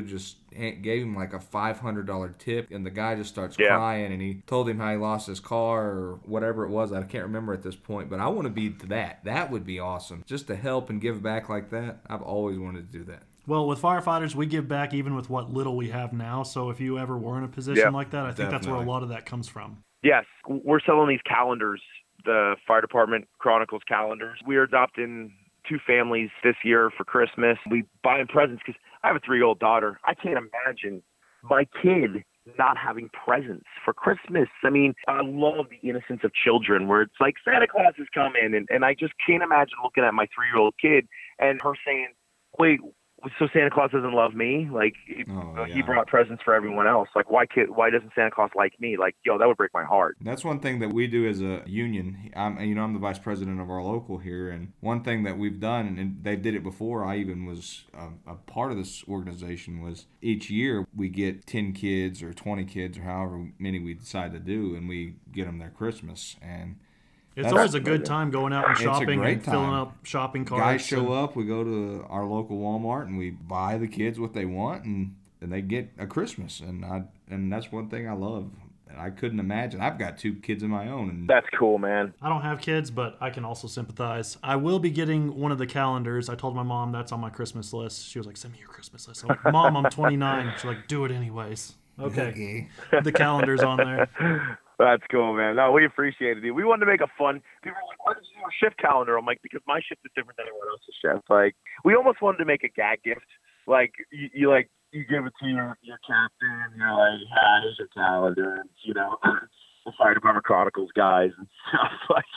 Speaker 1: gave him like a $500 tip, and the guy just starts
Speaker 3: Yeah.
Speaker 1: crying, and he told him how he lost his car or whatever it was. I can't remember at this point, but I want to be that. That would be awesome. Just to help and give back like that. I've always wanted to do that.
Speaker 2: Well, with firefighters, we give back even with what little we have now. So if you ever were in a position
Speaker 3: Yeah,
Speaker 2: like that, I think that's where a
Speaker 1: definitely.
Speaker 2: lot of that comes from.
Speaker 3: Yes, we're selling these calendars, the Fire Department Chronicles calendars. We're adopting 2 families this year for Christmas. We buy them presents because I have a 3-year-old daughter. I can't imagine my kid not having presents for Christmas. I mean, I love the innocence of children where it's like Santa Claus is coming, and I just can't imagine looking at my 3-year-old kid and her saying, wait, so Santa Claus doesn't love me? Like, he brought presents for everyone else. Like, why doesn't Santa Claus like me? Like, that would break my heart.
Speaker 1: That's one thing that we do as a union. I'm the vice president of our local here, and one thing that we've done, and they did it before I even was a part of this organization, was each year we get 10 kids or 20 kids or however many we decide to do, and we get them their Christmas. And
Speaker 2: It's always a good time going out and
Speaker 1: It's a
Speaker 2: shopping
Speaker 1: great
Speaker 2: and filling
Speaker 1: time.
Speaker 2: up shopping carts.
Speaker 1: guys show up, we go to our local Walmart, and we buy the kids what they want, and they get a Christmas. And that's one thing I love. I couldn't imagine. I've got 2 kids of my own, and
Speaker 3: That's cool, man.
Speaker 2: I don't have kids, but I can also sympathize. I will be getting one of the calendars. I told my mom that's on my Christmas list. She was like, send me your Christmas list. I'm like, Mom, I'm 29. She's like, do it anyways. Okay. The calendar's on there.
Speaker 3: That's cool, man. No, we appreciate it, dude. We wanted to make a fun. People were like, why did you do a shift calendar? I'm like, because my shift is different than anyone else's shift. Like, we almost wanted to make a gag gift. Like, you give it to your captain. You're like, here's your calendar. And, the Fire Department Chronicles guys and stuff.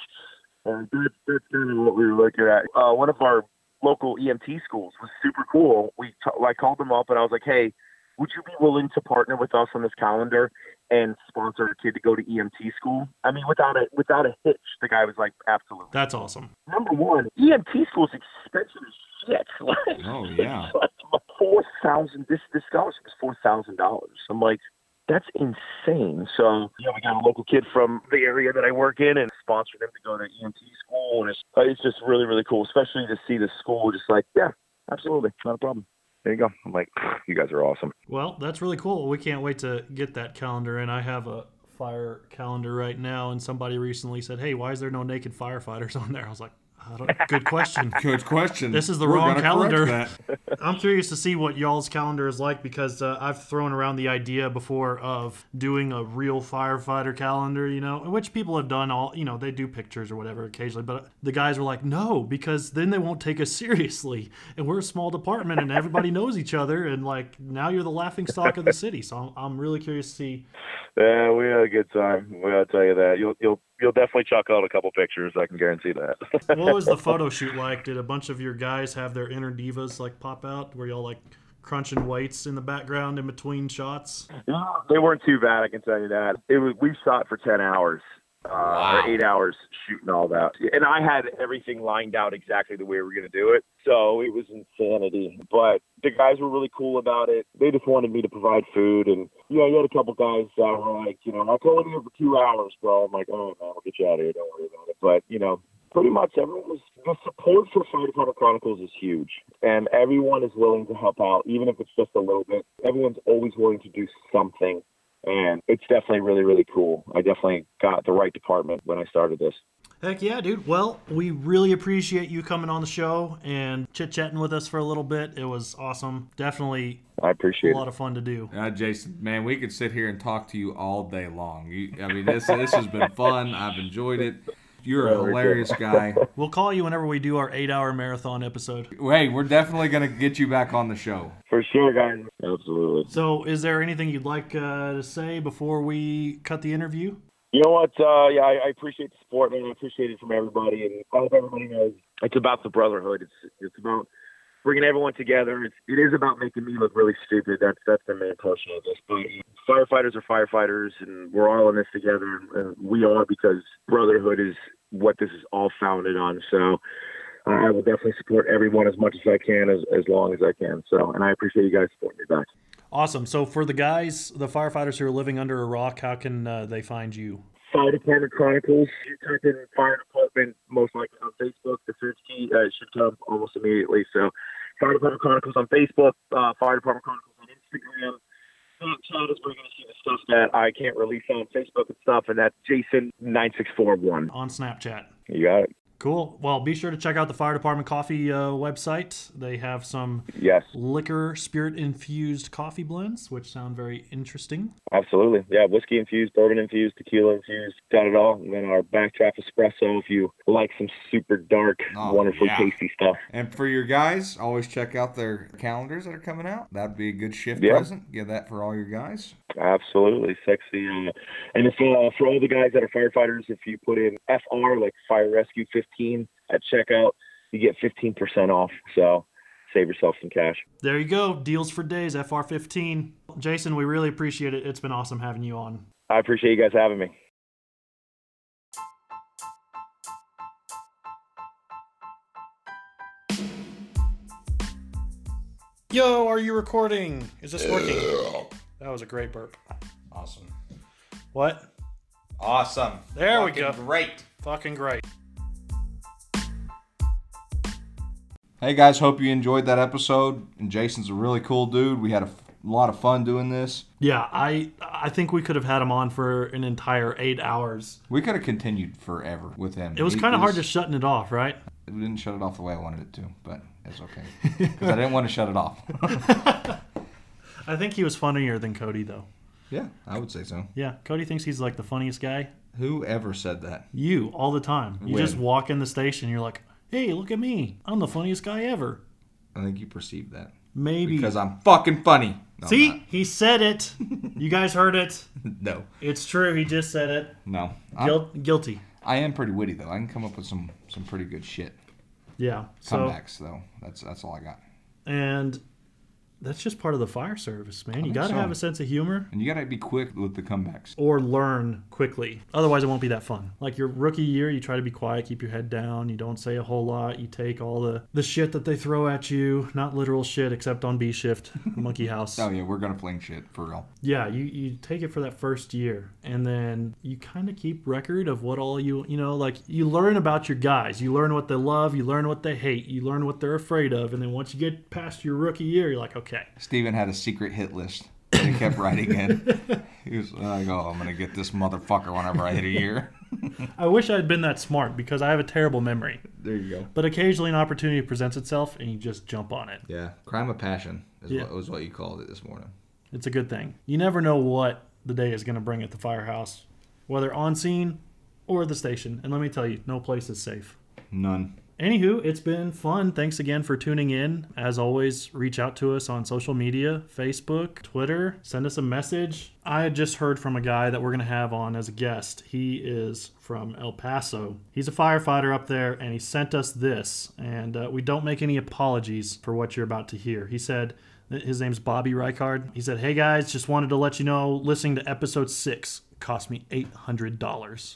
Speaker 3: Like, that's kind of what we were looking at. One of our local EMT schools was super cool. I called them up and I was like, hey, would you be willing to partner with us on this calendar and sponsor a kid to go to EMT school? I mean, without a hitch, the guy was like, absolutely.
Speaker 2: That's awesome.
Speaker 3: Number one, EMT school is expensive as shit. Like,
Speaker 1: oh yeah,
Speaker 3: like $4,000. This scholarship is $4,000. I'm like, that's insane. So we got a local kid from the area that I work in and sponsored him to go to EMT school, and it's just really, really cool, especially to see the school just like, yeah, absolutely, not a problem. There you go. I'm like, you guys are awesome.
Speaker 2: Well, that's really cool. We can't wait to get that calendar. And I have a fire calendar right now. And somebody recently said, hey, why is there no naked firefighters on there? I was like, good question.
Speaker 1: good question.
Speaker 2: This is the
Speaker 1: We're
Speaker 2: wrong
Speaker 1: gonna
Speaker 2: calendar.
Speaker 1: correct that.
Speaker 2: I'm curious to see what y'all's calendar is like because I've thrown around the idea before of doing a real firefighter calendar, which people have done they do pictures or whatever occasionally, but the guys were like, no, because then they won't take us seriously. And we're a small department and everybody knows each other. And like, now you're the laughing stock of the city. So I'm really curious to see.
Speaker 3: Yeah, we had a good time. We gotta tell you that. You'll definitely chuck out a couple pictures. I can guarantee that.
Speaker 2: What was the photo shoot like? Did a bunch of your guys have their inner divas like pop out? Were y'all like crunching weights in the background in between shots?
Speaker 3: They weren't too bad, I can tell you that. We shot for 10 hours. Or 8 hours shooting all that. And I had everything lined out exactly the way we were going to do it. So it was insanity. But the guys were really cool about it. They just wanted me to provide food. And, you had a couple guys that were like, I'll call you for 2 hours, bro. I'm like, oh, man, I'll get you out of here. Don't worry about it. But, pretty much everyone the support for Fire Department Chronicles is huge. And everyone is willing to help out, even if it's just a little bit. Everyone's always willing to do something. And it's definitely really, really cool. I definitely got the right department when I started this.
Speaker 2: Heck yeah, dude. Well, we really appreciate you coming on the show and chit-chatting with us for a little bit. It was awesome. Definitely
Speaker 3: I appreciate
Speaker 2: a lot of fun to do.
Speaker 1: Jason, man, we could sit here and talk to you all day long. This has been fun. I've enjoyed it. You're a hilarious guy.
Speaker 2: We'll call you whenever we do our 8-hour marathon episode.
Speaker 1: Hey, we're definitely going to get you back on the show.
Speaker 3: For sure, guys. Absolutely.
Speaker 2: So is there anything you'd like to say before we cut the interview?
Speaker 3: You know what? I appreciate the support, man. I appreciate it from everybody. And I hope everybody knows it's about the brotherhood. It's about bringing everyone together. It is about making me look really stupid. That's the main portion of this. But firefighters are firefighters, and we're all in this together. And we are, because brotherhood is what this is all founded on. So I will definitely support everyone as much as I can, as long as I can. So, and I appreciate you guys supporting me back.
Speaker 2: Awesome. So for the firefighters who are living under a rock, how can they find you?
Speaker 3: Fire Department Chronicles. You type in Fire Department, most likely on Facebook. The search key should come almost immediately. So Fire Department Chronicles on Facebook, Fire Department Chronicles on Instagram. Snapchat is where you're going to see the stuff that I can't release on Facebook and stuff, and that's Jason9641.
Speaker 2: On Snapchat.
Speaker 3: You got it.
Speaker 2: Cool. Well, be sure to check out the Fire Department Coffee website. They have some
Speaker 3: Yes.
Speaker 2: liquor spirit-infused coffee blends, which sound very interesting.
Speaker 3: Absolutely. Yeah, whiskey infused, bourbon infused, tequila infused, got it all. And then our Backdraft espresso if you like some super dark, wonderfully tasty stuff.
Speaker 1: And for your guys, always check out their calendars that are coming out. That'd be a good shift
Speaker 3: Yeah.
Speaker 1: present. Get that for all your guys.
Speaker 3: Absolutely. Sexy. And if for all the guys that are firefighters, if you put in FR, like Fire Rescue 15 at checkout, you get 15% off. So save yourself some cash.
Speaker 2: There you go. Deals for days, FR15. Jason, we really appreciate it. It's been awesome having you on.
Speaker 3: I appreciate you guys having me.
Speaker 2: Yo, are you recording? Is this working? That was a great burp.
Speaker 1: Awesome.
Speaker 2: What?
Speaker 1: Awesome.
Speaker 2: There we go.
Speaker 1: Great.
Speaker 2: Fucking great.
Speaker 1: Hey guys, hope you enjoyed that episode. And Jason's a really cool dude. We had a lot of fun doing this.
Speaker 2: Yeah, I think we could have had him on for an entire 8 hours.
Speaker 1: We could have continued forever with him.
Speaker 2: It was kind of hard to shutting it off, right?
Speaker 1: We didn't shut it off the way I wanted it to, but it's okay. Because I didn't want to shut it off.
Speaker 2: I think he was funnier than Cody, though.
Speaker 1: Yeah, I would say so.
Speaker 2: Yeah, Cody thinks he's like the funniest guy.
Speaker 1: Who ever said that?
Speaker 2: You, all the time. You
Speaker 1: When?
Speaker 2: just walk in the station, you're like, hey, look at me. I'm the funniest guy ever.
Speaker 1: I think you perceived that.
Speaker 2: Maybe.
Speaker 1: Because I'm fucking funny. No,
Speaker 2: See?
Speaker 1: I'm
Speaker 2: He said it. You guys heard it.
Speaker 1: not. No.
Speaker 2: It's true. He just said it.
Speaker 1: No.
Speaker 2: Guilty.
Speaker 1: I am pretty witty, though. I can come up with some pretty good shit.
Speaker 2: Yeah. So,
Speaker 1: Comebacks, though. That's all I got.
Speaker 2: and that's just part of the fire service, man. You
Speaker 1: think
Speaker 2: got to
Speaker 1: so.
Speaker 2: have a sense of humor
Speaker 1: And you got to be quick with the comebacks.
Speaker 2: or learn quickly. Otherwise, it won't be that fun. Like your rookie year, you try to be quiet, keep your head down. You don't say a whole lot. You take all the shit that they throw at you. Not literal shit, except on B shift, Monkey House.
Speaker 1: Oh, yeah, we're going to fling shit for real.
Speaker 2: Yeah, you take it for that first year, and then you kind of keep record of what all you know, like you learn about your guys. You learn what they love, you learn what they hate, you learn what they're afraid of, and then once you get past your rookie year, you're like, okay.
Speaker 1: Steven had a secret hit list that he kept writing in. He was like, oh, I'm going to get this motherfucker whenever I hit a year.
Speaker 2: I wish I had been that smart because I have a terrible memory.
Speaker 1: There you go.
Speaker 2: But occasionally an opportunity presents itself, and you just jump on it.
Speaker 1: Yeah, crime of passion
Speaker 2: Yeah.
Speaker 1: was what you called it this morning.
Speaker 2: It's a good thing. You never know what the day is going to bring at the firehouse, whether on scene or the station. And let me tell you, no place is safe.
Speaker 1: None.
Speaker 2: Anywho, it's been fun. Thanks again for tuning in. As always, reach out to us on social media, Facebook, Twitter. Send us a message. I just heard from a guy that we're going to have on as a guest. He is from El Paso. He's a firefighter up there, and he sent us this. And we don't make any apologies for what you're about to hear. He said, his name's Bobby Reichard. He said, hey guys, just wanted to let you know, listening to episode 6 cost me $800.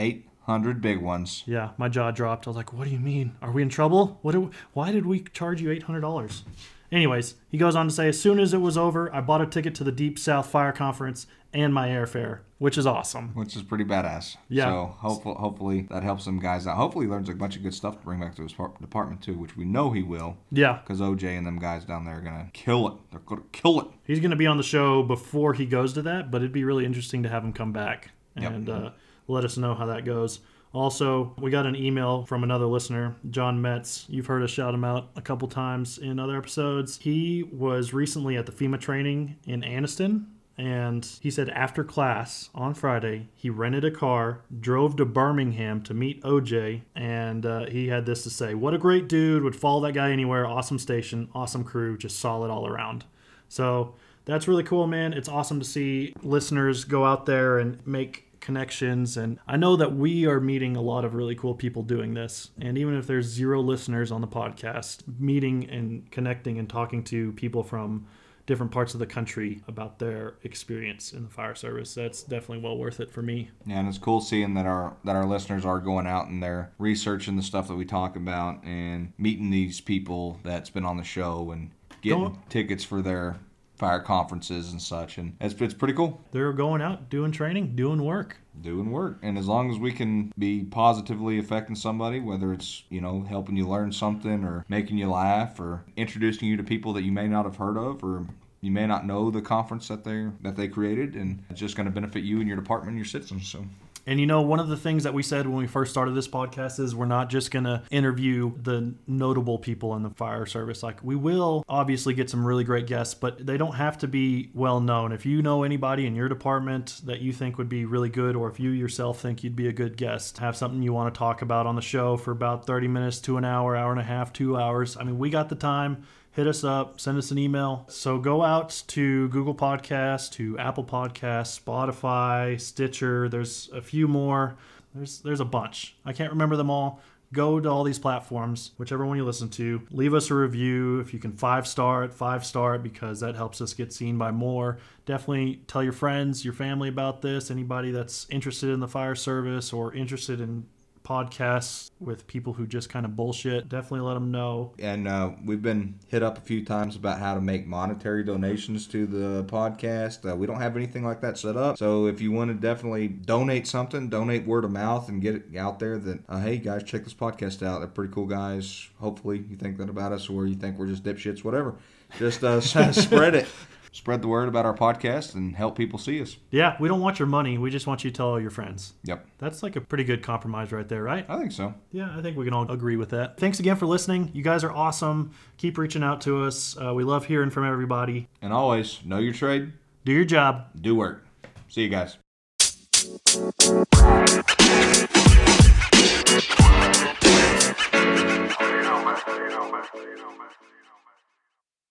Speaker 1: 800 big ones.
Speaker 2: Yeah, my jaw dropped. I was like, what do you mean? Are we in trouble? Why did we charge you $800? Anyways, he goes on to say, as soon as it was over, I bought a ticket to the Deep South Fire Conference and my airfare, which is awesome.
Speaker 1: Which is pretty badass.
Speaker 2: Yeah.
Speaker 1: So hopefully that helps some guys out. Hopefully he learns a bunch of good stuff to bring back to his department too, which we know he will.
Speaker 2: Yeah,
Speaker 1: Because OJ and them guys down there are going to kill it. They're going to kill it.
Speaker 2: he's going to be on the show before he goes to that, but it'd be really interesting to have him come back and let us know how that goes. Also, we got an email from another listener, John Metz. You've heard us shout him out a couple times in other episodes. He was recently at the FEMA training in Anniston, and he said after class on Friday, he rented a car, drove to Birmingham to meet OJ, and he had this to say: what a great dude, would follow that guy anywhere, awesome station, awesome crew, just solid all around. So that's really cool, man. It's awesome to see listeners go out there and make connections, and I know that we are meeting a lot of really cool people doing this, and even if there's 0 listeners on the podcast, meeting and connecting and talking to people from different parts of the country about their experience in the fire service, that's definitely well worth it for me.
Speaker 1: Yeah, and it's cool seeing that our listeners are going out and they're researching the stuff that we talk about and meeting these people that's been on the show and getting tickets for their fire conferences and such, and it's pretty cool.
Speaker 2: They're going out, doing training, doing work.
Speaker 1: And as long as we can be positively affecting somebody, whether it's, helping you learn something or making you laugh or introducing you to people that you may not have heard of or You may not know the conference that they created, and it's just going to benefit you and your department and your citizens. So.
Speaker 2: And one of the things that we said when we first started this podcast is we're not just going to interview the notable people in the fire service. Like, we will obviously get some really great guests, but they don't have to be well known. If you know anybody in your department that you think would be really good, or if you yourself think you'd be a good guest, have something you want to talk about on the show for about 30 minutes to an hour, hour and a half, 2 hours. I mean, we got the time. Hit us up, send us an email. So go out to Google Podcasts, to Apple Podcasts, Spotify, Stitcher. There's a few more. There's a bunch. I can't remember them all. Go to all these platforms, whichever one you listen to. Leave us a review. If you can 5-star it, because that helps us get seen by more. Definitely tell your friends, your family about this. Anybody that's interested in the fire service or interested in podcasts with people who just kind of bullshit, definitely let them know.
Speaker 1: And we've been hit up a few times about how to make monetary donations to the podcast. We don't have anything like that set up, so if you want to definitely donate something, donate word of mouth and get it out there that hey guys, check this podcast out, they're pretty cool guys. Hopefully you think that about us, or you think we're just dipshits, whatever. Just spread it. Spread the word about our podcast and help people see us.
Speaker 2: Yeah, we don't want your money. We just want you to tell all your friends.
Speaker 1: Yep.
Speaker 2: That's like a pretty good compromise right there, right?
Speaker 1: I think so.
Speaker 2: Yeah, I think we can all agree with that. Thanks again for listening. You guys are awesome. Keep reaching out to us. We love hearing from everybody.
Speaker 1: And always, know your trade.
Speaker 2: Do your job.
Speaker 1: Do work. See you guys.
Speaker 4: You know, man.